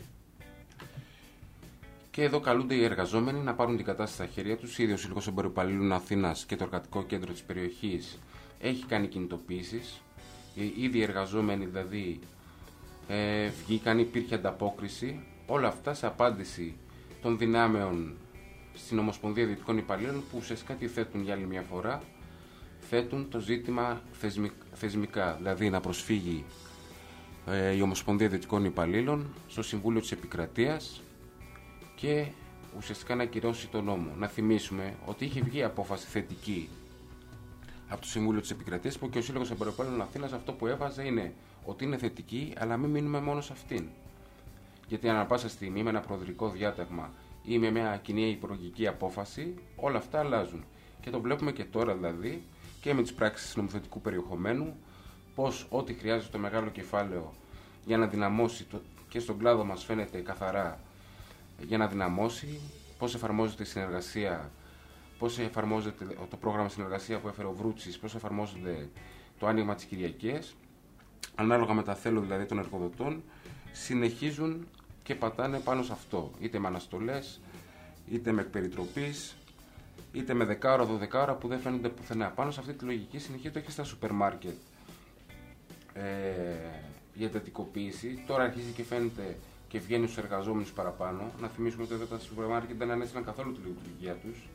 Και εδώ καλούνται οι εργαζόμενοι να πάρουν την κατάσταση στα χέρια τους. Ήδη ο Σύλλογος Εμποροπαλλήλων Αθήνας και το εργατικό κέντρο της περιοχής έχει κάνει κινητοποίησεις. Ήδη οι εργαζόμενοι δηλαδή ε, βγήκαν, υπήρχε ανταπόκριση. Όλα αυτά σε απάντηση των δυνάμεων στην Ομοσπονδία Ιδιωτικών Υπαλλήλων, που ουσιαστικά τι θέτουν για άλλη μια φορά, θέτουν το ζήτημα θεσμικά, δηλαδή να προσφύγει ε, η Ομοσπονδία Ιδιωτικών Υπαλλήλων στο Συμβούλιο της Επικρατείας και ουσιαστικά να ακυρώσει τον νόμο. Να θυμίσουμε ότι είχε βγει απόφαση θετική από το Συμβούλιο της Επικρατείας, που και ο Σύλλογος Εμποροπόλεων Αθήνας αυτό που έβαζε είναι ότι είναι θετική, αλλά μην μείνουμε μόνο σε αυτήν. Γιατί ανά πάσα στιγμή με ένα προεδρικό διάταγμα ή με μια κοινή υπουργική απόφαση, όλα αυτά αλλάζουν. Και το βλέπουμε και τώρα δηλαδή και με τις πράξεις νομοθετικού περιεχομένου, πως ό,τι χρειάζεται το μεγάλο κεφάλαιο για να δυναμώσει, το, και στον κλάδο μας φαίνεται καθαρά για να δυναμώσει, πώς εφαρμόζεται η συνεργασία, πώς εφαρμόζεται το πρόγραμμα συνεργασία που έφερε ο Βρούτσης, πώς εφαρμόζεται το άνοιγμα της Κυριακίας, ανάλογα με τα θέλω δηλαδή των εργοδοτών, συνεχίζουν και πατάνε πάνω σε αυτό, είτε με αναστολές, είτε με εκπεριτροπής, είτε με δεκάωρα, δωδεκάωρα που δεν φαίνονται πουθενά. Πάνω σε αυτή τη λογική συνεχίζεται και στα σούπερ μάρκετ ε, η εντατικοποίηση. Τώρα αρχίζει και φαίνεται και βγαίνει στους εργαζόμενους παραπάνω. Να θυμίσουμε ότι εδώ τα σούπερ μάρκετ δεν ανέστηλαν καθόλου τη λειτουργία τους.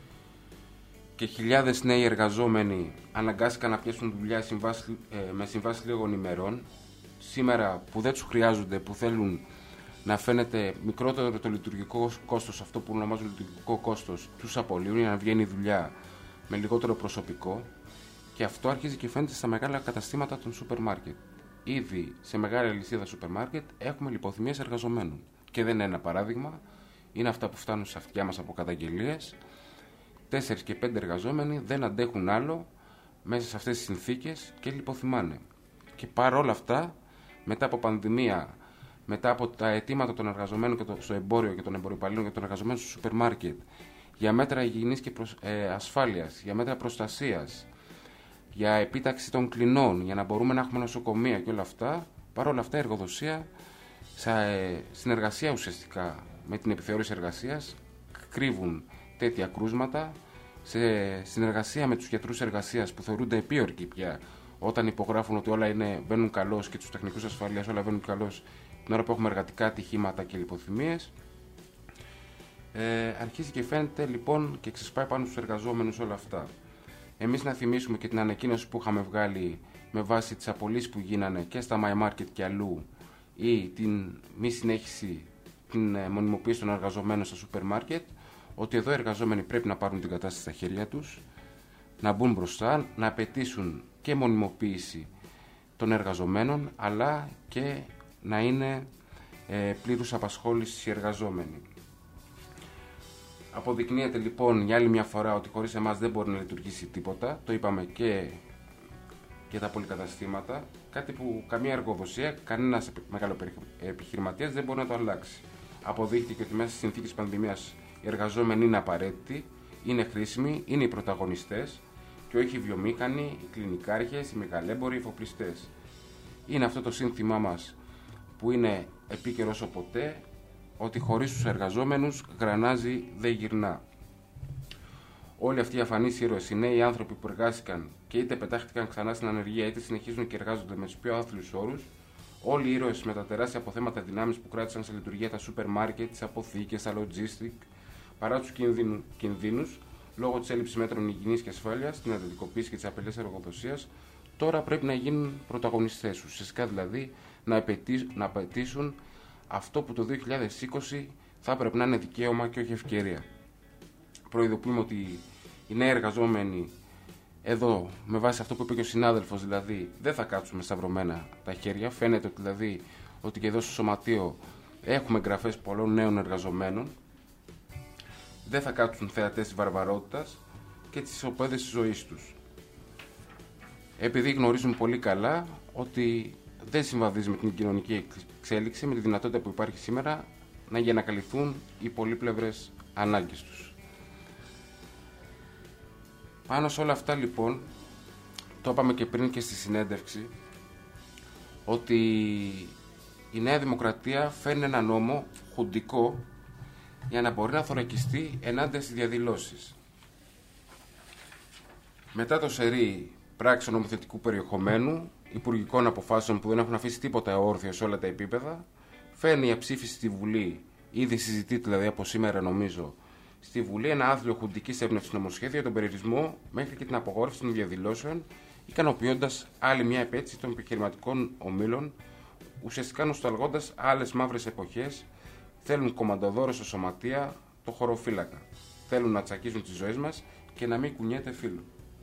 Και χιλιάδες νέοι εργαζόμενοι αναγκάστηκαν να πιάσουν δουλειά συμβάσεις, ε, με συμβάσεις λίγων ημερών. Σήμερα που δεν τους χρειάζονται, που θέλουν να φαίνεται μικρότερο το λειτουργικό κόστος, αυτό που ονομάζουν λειτουργικό κόστος, τους απολύουν για να βγαίνει η δουλειά με λιγότερο προσωπικό. Και αυτό αρχίζει και φαίνεται στα μεγάλα καταστήματα των σούπερ μάρκετ. Ήδη σε μεγάλη αλυσίδα σούπερ μάρκετ έχουμε λιποθυμίες εργαζομένων. Και δεν είναι ένα παράδειγμα, είναι αυτά που φτάνουν στα αυτιά μας από καταγγελίες. Τέσσερις και πέντε εργαζόμενοι δεν αντέχουν άλλο μέσα σε αυτές τις συνθήκες και λιποθυμάνε. Και παρόλα αυτά, μετά από πανδημία, μετά από τα αιτήματα των εργαζομένων και το, στο εμπόριο και των εμποροϊπαλλήλων και των εργαζομένων στο σούπερ μάρκετ, για μέτρα υγιεινής και προσ, ε, ασφάλειας, για μέτρα προστασίας, για επίταξη των κλινών, για να μπορούμε να έχουμε νοσοκομεία και όλα αυτά, παρόλα αυτά η εργοδοσία, σε ε, συνεργασία ουσιαστικά με την επιθεώρηση εργασίας, κρύβουν τέτοια κρούσματα, σε συνεργασία με τους γιατρούς εργασίας που θεωρούνται επίορκοι πια, όταν υπογράφουν ότι όλα είναι, βαίνουν καλώς και τους τεχνικούς ασφαλείας όλα βαίνουν καλώς την ώρα που έχουμε εργατικά ατυχήματα και λιποθυμίες. Ε, αρχίζει και φαίνεται λοιπόν και ξεσπάει πάνω στους εργαζόμενους όλα αυτά. Εμείς να θυμίσουμε και την ανακοίνωση που είχαμε βγάλει με βάση τις απολύσεις που γίνανε και στα My Market και αλλού, ή την μη συνέχιση, την μονιμοποίηση των εργαζομένων στα σούπερ μάρκετ, ότι εδώ οι εργαζόμενοι πρέπει να πάρουν την κατάσταση στα χέρια τους, να μπουν μπροστά, να απαιτήσουν και μονιμοποίηση των εργαζομένων, αλλά και να είναι ε, πλήρους απασχόλησης οι εργαζόμενοι. Αποδεικνύεται λοιπόν για άλλη μια φορά ότι χωρίς εμάς δεν μπορεί να λειτουργήσει τίποτα, το είπαμε και, και τα πολυκαταστήματα, κάτι που καμία εργοδοσία, κανένας μεγάλο επιχειρηματίας δεν μπορεί να το αλλάξει. Αποδείχτηκε ότι μέσα στις συνθήκες πανδημίας οι εργαζόμενοι είναι απαραίτητοι, είναι χρήσιμοι, είναι οι πρωταγωνιστές και όχι οι βιομήχανοι, οι κλινικάρχες, οι μεγαλέμποροι, οι εφοπλιστές. Είναι αυτό το σύνθημά μας που είναι επίκαιρο όσο ποτέ, ότι χωρίς τους εργαζόμενους γρανάζι δεν γυρνά. Όλοι αυτοί οι αφανείς ήρωες, οι νέοι άνθρωποι που εργάστηκαν και είτε πετάχτηκαν ξανά στην ανεργία είτε συνεχίζουν και εργάζονται με τους πιο άθλιους όρους, όλοι οι ήρωες με τα τεράστια αποθέματα δυνάμεις που κράτησαν σε λειτουργία τα σούπερ μάρκετ, τις αποθήκες, τα logistic, παρά τους κινδύνους λόγω της έλλειψης μέτρων υγιεινής και ασφάλειας, την εντατικοποίηση και τις απειλές εργοδοσίας, τώρα πρέπει να γίνουν πρωταγωνιστές, ουσιαστικά δηλαδή να απαιτήσουν, να απαιτήσουν αυτό που το δύο χιλιάδες είκοσι θα έπρεπε να είναι δικαίωμα και όχι ευκαιρία. Προειδοποιούμε ότι οι νέοι εργαζόμενοι εδώ, με βάση αυτό που είπε και ο συνάδελφος, δηλαδή δεν θα κάτσουμε σταυρωμένα τα χέρια. Φαίνεται ότι, δηλαδή, ότι και εδώ στο Σωματείο έχουμε εγγραφές πολλών νέων εργαζομένων. Δεν θα κάτσουν θεατές της βαρβαρότητας και της οπέδες της ζωής τους. Επειδή γνωρίζουν πολύ καλά ότι δεν συμβαδίζει με την κοινωνική εξέλιξη, με τη δυνατότητα που υπάρχει σήμερα να για να καλυφθούν οι πολύπλευρες ανάγκες τους. Πάνω σε όλα αυτά λοιπόν, το είπαμε και πριν και στη συνέντευξη, ότι η Νέα Δημοκρατία φέρνει ένα νόμο χουντικό για να μπορεί να θωρακιστεί ενάντια στις διαδηλώσεις. Μετά το σερί πράξεων νομοθετικού περιεχομένου, υπουργικών αποφάσεων που δεν έχουν αφήσει τίποτα όρθιο σε όλα τα επίπεδα, φέρνει η αψήφιση στη Βουλή Ήδη συζητείται δηλαδή από σήμερα, νομίζω, στη Βουλή ένα άθλιο χουντικής έμπνευσης νομοσχέδιο για τον περιορισμό μέχρι και την απογόρευση των διαδηλώσεων, ικανοποιώντας άλλη μια επέτηση των επιχειρηματικών ομίλων, ουσιαστικά νοσταλγώντας άλλες μαύρες εποχές. Θέλουν κομμαντοδόρο στο σωματεία, το χωροφύλακα. Θέλουν να τσακίζουν τις ζωές μας και να μην κουνιέται φίλου.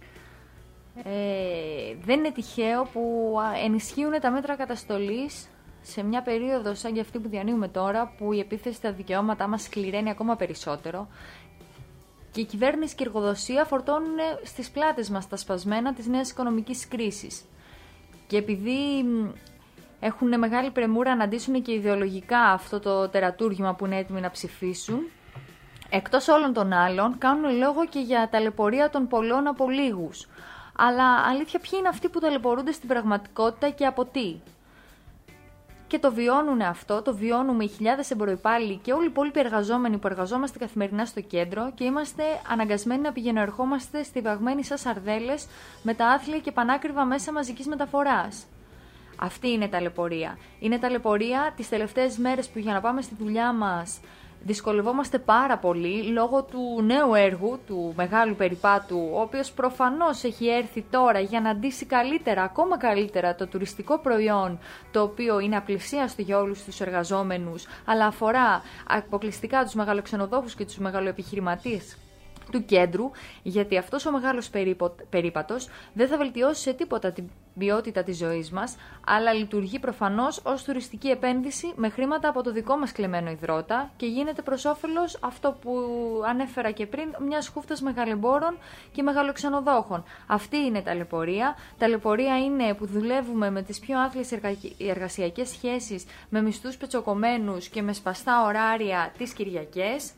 Ε, δεν είναι τυχαίο που ενισχύουν τα μέτρα καταστολής σε μια περίοδο σαν και αυτή που διανύουμε τώρα, που η επίθεση στα δικαιώματά μας σκληραίνει ακόμα περισσότερο και η κυβέρνηση και η εργοδοσία φορτώνουν στις πλάτες μας τα σπασμένα της νέας οικονομικής κρίσης. Και επειδή έχουν μεγάλη πρεμούρα να αντίσουν και ιδεολογικά αυτό το τερατούργημα που είναι έτοιμοι να ψηφίσουν, εκτός όλων των άλλων κάνουν λόγο και για ταλαιπωρία των πολλών από λίγους. Αλλά αλήθεια, ποιοι είναι αυτοί που ταλαιπωρούνται στην πραγματικότητα και από τι? Και το βιώνουν αυτό, το βιώνουμε οι χιλιάδες εμποροϊπάλληλοι και όλοι οι υπόλοιποι εργαζόμενοι που εργαζόμαστε καθημερινά στο κέντρο και είμαστε αναγκασμένοι να πηγαινοερχόμαστε στιβαγμένοι σαν σαρδέλες με τα άθλια και πανάκριβα μέσα μαζικής μεταφοράς. Αυτή είναι ταλαιπωρία. Είναι ταλαιπωρία τις τελευταίες μέρες που για να πάμε στη δουλειά μας δυσκολευόμαστε πάρα πολύ λόγω του νέου έργου, του μεγάλου περιπάτου, ο οποίος προφανώς έχει έρθει τώρα για να ντύσει καλύτερα, ακόμα καλύτερα, το τουριστικό προϊόν, το οποίο είναι απλησίαστο για όλους τους εργαζόμενους, αλλά αφορά αποκλειστικά τους μεγαλοξενοδόχους και τους μεγαλοεπιχειρηματίες του κέντρου, γιατί αυτός ο μεγάλος περίπατος δεν θα βελτιώσει σε τίποτα την ποιότητα της ζωής μας, αλλά λειτουργεί προφανώς ως τουριστική επένδυση με χρήματα από το δικό μας κλεμμένο υδρότα και γίνεται προς όφελος, αυτό που ανέφερα και πριν, μιας χούφτας μεγαλεμπόρων και μεγαλοξενοδόχων. Αυτή είναι ταλαιπωρία. Ταλαιπωρία είναι που δουλεύουμε με τις πιο άθλιες εργασιακές σχέσεις, με μισθούς πετσοκομμένους και με σπαστά ωράρια τις Κυριακές.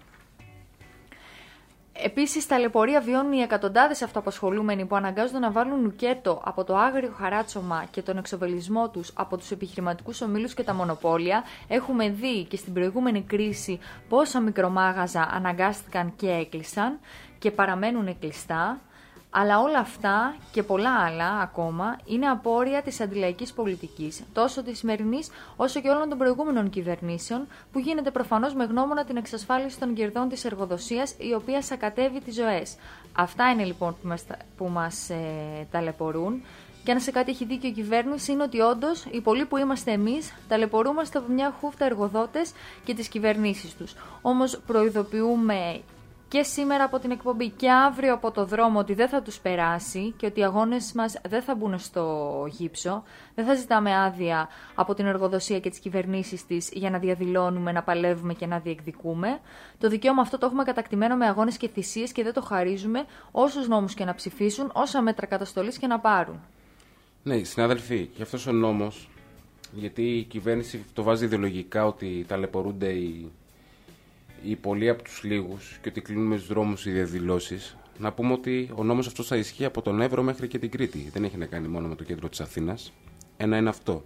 Επίσης, ταλαιπωρία βιώνουν οι εκατοντάδες αυτοαπασχολούμενοι που αναγκάζονται να βάλουν λουκέτο από το άγριο χαράτσωμα και τον εξοβελισμό τους από τους επιχειρηματικούς ομίλους και τα μονοπόλια. Έχουμε δει και στην προηγούμενη κρίση πόσα μικρομάγαζα αναγκάστηκαν και έκλεισαν και παραμένουν κλειστά. Αλλά όλα αυτά και πολλά άλλα ακόμα είναι απόρρια της αντιλαϊκής πολιτικής, τόσο της σημερινής όσο και όλων των προηγούμενων κυβερνήσεων, που γίνεται προφανώς με γνώμονα την εξασφάλιση των κερδών της εργοδοσίας, η οποία σακατεύει τις ζωές. Αυτά είναι λοιπόν που μας, που μας ε, ταλαιπωρούν. Και αν σε κάτι έχει δίκιο η κυβέρνηση, είναι ότι όντως οι πολλοί που είμαστε εμείς ταλαιπωρούμαστε από μια χούφτα εργοδότες και τις κυβερνήσεις τους. Όμως προειδοποιούμε και σήμερα από την εκπομπή και αύριο από το δρόμο ότι δεν θα τους περάσει και ότι οι αγώνες μας δεν θα μπουν στο γύψο. Δεν θα ζητάμε άδεια από την εργοδοσία και τις κυβερνήσεις της για να διαδηλώνουμε, να παλεύουμε και να διεκδικούμε. Το δικαίωμα αυτό το έχουμε κατακτημένο με αγώνες και θυσίες και δεν το χαρίζουμε, όσους νόμους και να ψηφίσουν, όσα μέτρα καταστολής και να πάρουν. Ναι, συνάδελφοι, και αυτός ο νόμος, γιατί η κυβέρνηση το βάζει ιδεολογικά ότι ταλαιπωρούνται οι οι πολλοί από τους λίγους και ότι κλείνουμε στους δρόμους οι διαδηλώσεις, να πούμε ότι ο νόμος αυτός θα ισχύει από τον Εύρο μέχρι και την Κρήτη. Δεν έχει να κάνει μόνο με το κέντρο της Αθήνας. Ένα είναι αυτό.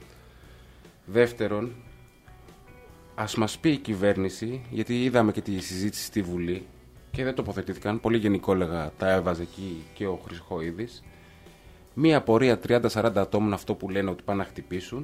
Δεύτερον, ας μας πει η κυβέρνηση, γιατί είδαμε και τη συζήτηση στη Βουλή και δεν τοποθετήθηκαν, πολύ γενικόλεγα τα έβαζε εκεί και ο Χρυσοχοΐδης, μία πορεία τριάντα σαράντα ατόμων, αυτό που λένε ότι πάνε να χτυπήσουν,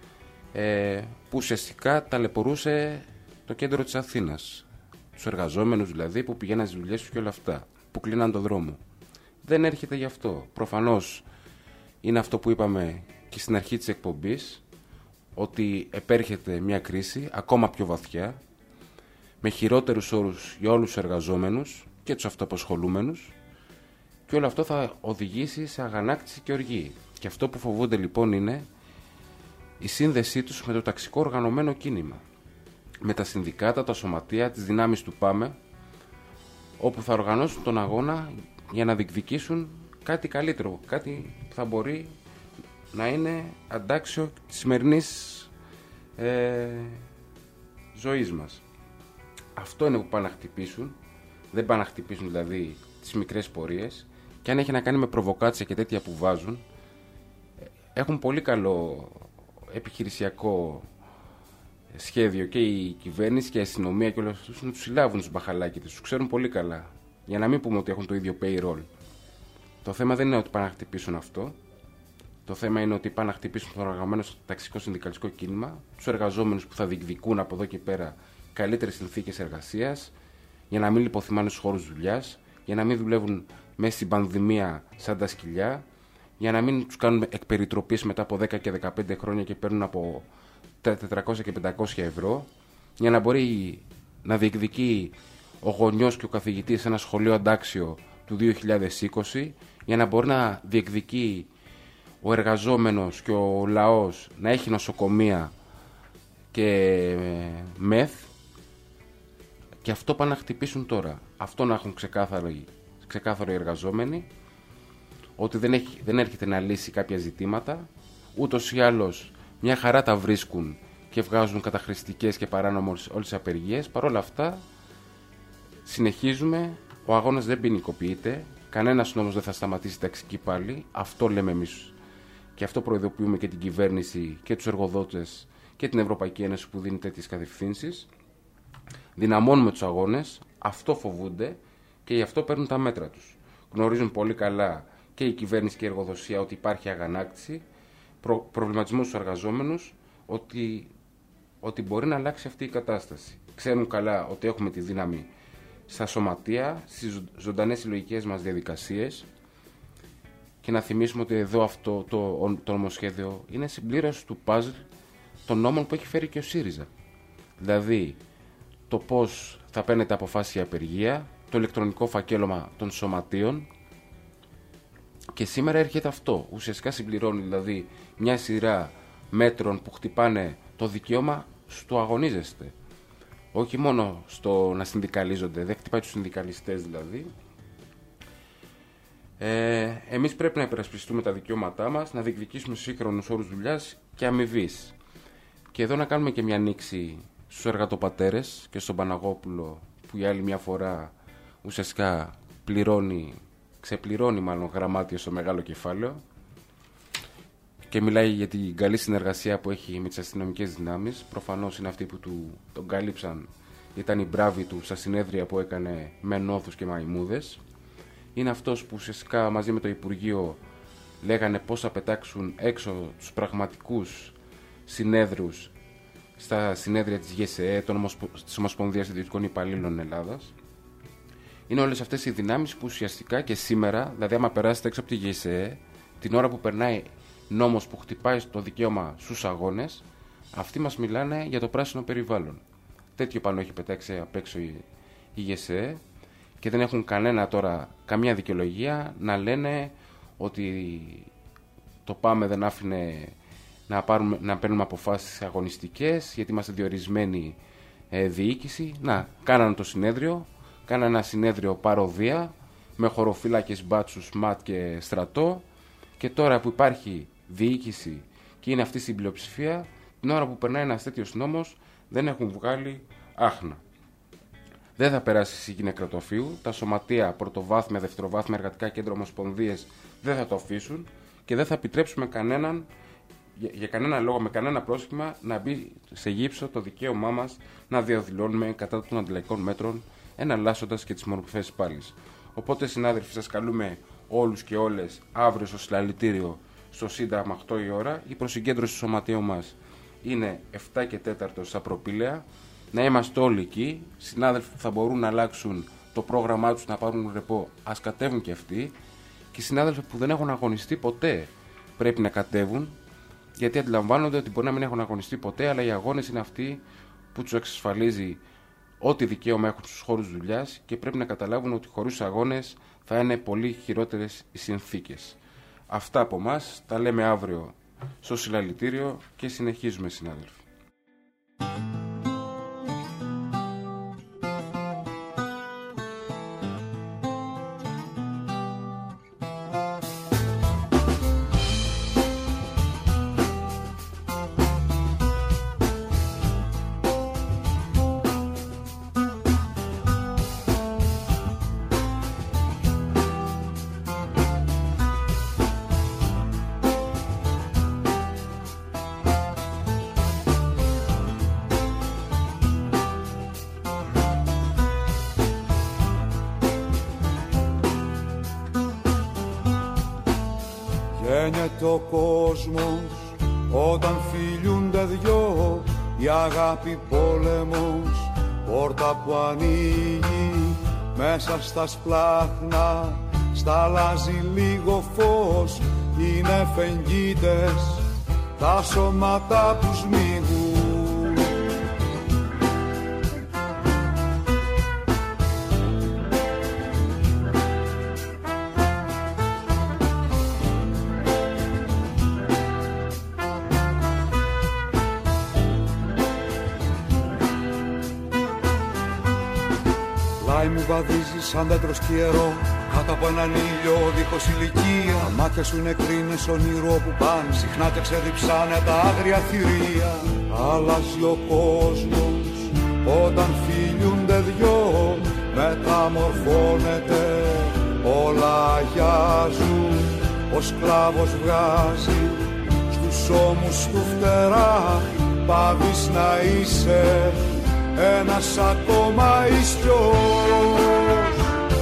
ε, που ουσιαστικά ταλαιπωρούσε το κέντρο της Αθήνας. Τους εργαζόμενους δηλαδή που πηγαίναν στις δουλειές τους και όλα αυτά, που κλείναν το δρόμο. Δεν έρχεται γι' αυτό. Προφανώς είναι αυτό που είπαμε και στην αρχή της εκπομπής, ότι επέρχεται μια κρίση ακόμα πιο βαθιά, με χειρότερους όρους για όλους τους εργαζόμενους και τους αυτοαπασχολούμενους, και όλο αυτό θα οδηγήσει σε αγανάκτηση και οργή. Και αυτό που φοβούνται λοιπόν είναι η σύνδεσή τους με το ταξικό οργανωμένο κίνημα, με τα συνδικάτα, τα σωματεία, τις δυνάμεις του ΠΑΜΕ, όπου θα οργανώσουν τον αγώνα για να διεκδικήσουν κάτι καλύτερο, κάτι που θα μπορεί να είναι αντάξιο της σημερινής ε, ζωής μας. Αυτό είναι που πάνε να χτυπήσουν. Δεν πάνε να χτυπήσουν δηλαδή τις μικρές πορείες, και αν έχει να κάνει με προβοκάτσια και τέτοια που βάζουν, έχουν πολύ καλό επιχειρησιακό σχέδιο και η κυβέρνηση και η αστυνομία και όλα αυτούς να τους συλλάβουν τους μπαχαλάκηδες, τους ξέρουν πολύ καλά, για να μην πούμε ότι έχουν το ίδιο payroll. Το θέμα δεν είναι ότι πάνε να χτυπήσουν αυτό. Το θέμα είναι ότι πάνε να χτυπήσουν το οργανωμένο ταξικό συνδικαλιστικό κίνημα, τους εργαζόμενους που θα διεκδικούν από εδώ και πέρα καλύτερες συνθήκες εργασίας, για να μην λιποθυμάνε στους χώρους δουλειάς, για να μην δουλεύουν μέσα στην πανδημία σαν τα σκυλιά, για να μην τους κάνουν εκπεριτροπής μετά από δέκα και δεκαπέντε χρόνια και παίρνουν από τετρακόσια και πεντακόσια ευρώ, για να μπορεί να διεκδικεί ο γονιός και ο καθηγητής σε ένα σχολείο αντάξιο του δύο χιλιάδες είκοσι, για να μπορεί να διεκδικεί ο εργαζόμενος και ο λαός να έχει νοσοκομεία και μεθ, και αυτό πάνε να χτυπήσουν τώρα. Αυτό να έχουν ξεκάθαρο, ξεκάθαρο οι εργαζόμενοι, ότι δεν, έχει, δεν έρχεται να λύσει κάποια ζητήματα, ούτως ή άλλως μια χαρά τα βρίσκουν και βγάζουν καταχρηστικές και παράνομες όλες τις απεργίες. Παρ' όλα αυτά συνεχίζουμε, ο αγώνας δεν ποινικοποιείται, κανένας νόμος δεν θα σταματήσει ταξική πάλι, αυτό λέμε εμείς και αυτό προειδοποιούμε και την κυβέρνηση και τους εργοδότες και την Ευρωπαϊκή Ένωση που δίνει τέτοιες κατευθύνσεις. Δυναμώνουμε τους αγώνες, αυτό φοβούνται και γι' αυτό παίρνουν τα μέτρα τους. Γνωρίζουν πολύ καλά και η κυβέρνηση και η εργοδοσία ότι υπάρχει αγανάκτηση, προ, προβληματισμό στους εργαζόμενους ότι, ότι μπορεί να αλλάξει αυτή η κατάσταση. Ξέρουν καλά ότι έχουμε τη δύναμη στα σωματεία, στις ζωντανές συλλογικές μας διαδικασίες, και να θυμίσουμε ότι εδώ αυτό το, το νομοσχέδιο είναι συμπλήρωση του παζλ των νόμων που έχει φέρει και ο ΣΥΡΙΖΑ. Δηλαδή, το πώς θα παίρνετε αποφάσεις για απεργία, το ηλεκτρονικό φακέλωμα των σωματείων, και σήμερα έρχεται αυτό. Ουσιαστικά συμπληρώνει δηλαδή μια σειρά μέτρων που χτυπάνε το δικαίωμα στο αγωνίζεστε. Όχι μόνο στο να συνδικαλίζονται, δεν χτυπάει τους συνδικαλιστές δηλαδή. Ε, εμείς πρέπει να υπερασπιστούμε τα δικαιώματά μας, να διεκδικήσουμε σύγχρονους όρους δουλειάς και αμοιβής. Και εδώ να κάνουμε και μια ανοίξη στους εργατοπατέρες και στον Παναγόπουλο, που για άλλη μια φορά ουσιαστικά πληρώνει, ξεπληρώνει μάλλον γραμμάτιο στο μεγάλο κεφάλαιο, και μιλάει για την καλή συνεργασία που έχει με τις αστυνομικές δυνάμεις. Προφανώς είναι αυτοί που του, τον κάλυψαν, ήταν οι μπράβοι του στα συνέδρια που έκανε με νόθους και μαϊμούδες. Είναι αυτός που ουσιαστικά μαζί με το Υπουργείο λέγανε πώς θα πετάξουν έξω τους πραγματικούς συνέδρους στα συνέδρια της ΓΕΣΕΕ, της Ομοσπονδίας Ιδιωτικών Υπαλλήλων Ελλάδας. Είναι όλες αυτές οι δυνάμεις που ουσιαστικά και σήμερα, δηλαδή άμα περάσετε έξω από τη ΓΕΣΕΕ, την ώρα που περνάει νόμος που χτυπάει το δικαίωμα στους αγώνες, αυτοί μας μιλάνε για το πράσινο περιβάλλον. Τέτοιο πάνω έχει πετάξει απ' έξω η, η ΓΕΣΕΕ, και δεν έχουν κανένα τώρα, καμία δικαιολογία να λένε ότι το ΠΑΜΕ δεν άφηνε να, πάρουμε, να παίρνουμε αποφάσεις αγωνιστικές γιατί είμαστε διορισμένη ε, διοίκηση. Να, κάνανε το συνέδριο, κάνανε ένα συνέδριο παροδία με χωροφύλακες, μπάτσους, ΜΑΤ και στρατό, και τώρα που υπάρχει διοίκηση και είναι αυτή στην πλειοψηφία, την ώρα που περνάει ένας τέτοιος νόμος δεν έχουν βγάλει άχνα. Δεν θα περάσει η σύγκυνα κρατοφύου, τα σωματεία, πρωτοβάθμια, δευτεροβάθμια, εργατικά κέντρα, ομοσπονδίες δεν θα το αφήσουν, και δεν θα επιτρέψουμε κανέναν, για, για κανένα λόγο, με κανένα πρόσχημα, να μπει σε γύψο το δικαίωμά μας να διαδηλώνουμε κατά των αντιλαϊκών μέτρων, εναλλάσσοντας και τις μορφές πάλης. Οπότε, συνάδελφοι, σας καλούμε όλους και όλες αύριο στο συλλαλητήριο στο Σύνταγμα οκτώ η ώρα. Η προσυγκέντρωση του σωματείου μας είναι επτά και τέταρτο στα Προπήλαια. Να είμαστε όλοι εκεί. Συνάδελφοι που θα μπορούν να αλλάξουν το πρόγραμμά τους, να πάρουν ρεπό, ας κατέβουν και αυτοί. Και οι συνάδελφοι που δεν έχουν αγωνιστεί ποτέ πρέπει να κατέβουν, γιατί αντιλαμβάνονται ότι μπορεί να μην έχουν αγωνιστεί ποτέ, αλλά οι αγώνες είναι αυτοί που τους εξασφαλίζει ό,τι δικαίωμα έχουν στους χώρους δουλειάς, και πρέπει να καταλάβουν ότι χωρίς τους αγώνες θα είναι πολύ χειρότερες οι συνθήκες. Αυτά από εμάς, τα λέμε αύριο στο συλλαλητήριο και συνεχίζουμε, συνάδελφοι. Γένεται ο κόσμος όταν φιλιούνται δυο, η αγάπη πόλεμος πόρτα που ανοίγει μέσα στα σπλάχνα, σταλάζει λίγο φως, είναι φεγγίτες τα σώματα που σμίγουν. Πλάι μου βαδίζει σαν δέντρο σκιερό κάτω από έναν ήλιο δίχως ηλικία. Τα μάτια σου είναι κρίνες όνειρο που πάνε, συχνά και ξεδιψάνε τα άγρια θηρία. Αλλάζει ο κόσμος όταν φιλιούνται δυο, μεταμορφώνεται, όλα αγιάζουν. Ο σκλάβος βγάζει στους ώμους του φτερά, πάβεις να είσαι ένας ακόμα ισιός.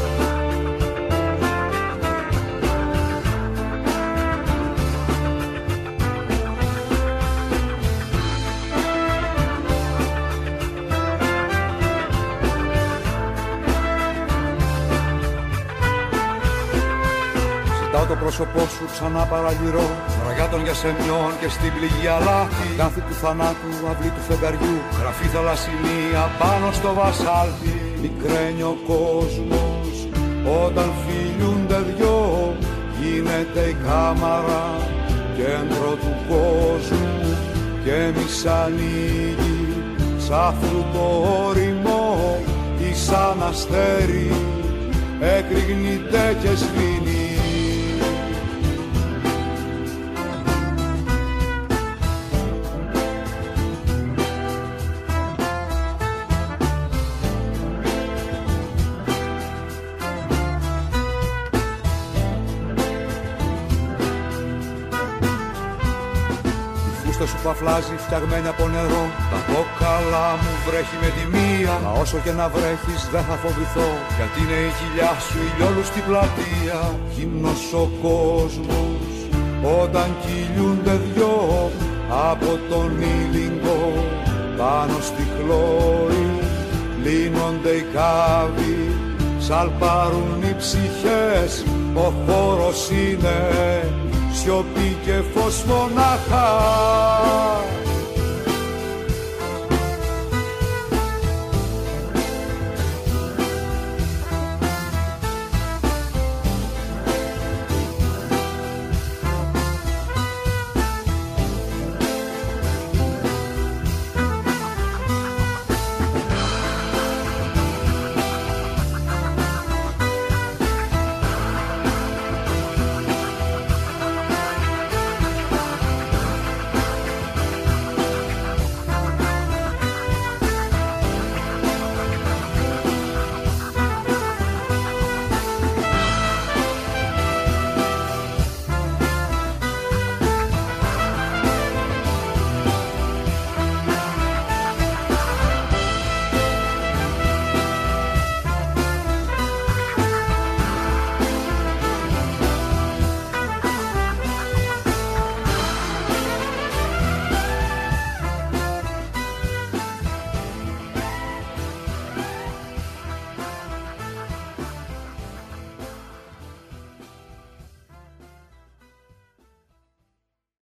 Το πρόσωπό σου ξανά παραγυρώ, ραγιά των γιασεμιών και στην πληγή αλάτι. Λάθη του θανάτου, αυλή του φεγγαριού, γραφή θαλασσινία πάνω στο βασάλτι. Μικραίνει ο κόσμος όταν φιλιούνται δυο, γίνεται η κάμαρα κέντρο του κόσμου και εμείς ανοίγει σαν φρούτο όριμο ή σαν αστέρι εκρηγνείται και σβήνει. Σου παφλάζει φτιαγμένη από νερό, τα κόκαλα μου βρέχει με τη μία. Μα όσο και να βρέχεις δεν θα φοβηθώ, γιατί είναι η κοιλιά σου ηλιόλου στην πλατεία. Γυμνός ο κόσμος όταν κυλιούνται δυο, από τον ήλιγκο πάνω στη χλώρη. Λύνονται οι κάβοι, σαλπάρουν οι ψυχές, ο χώρος είναι σιωπή και φως μονάχα.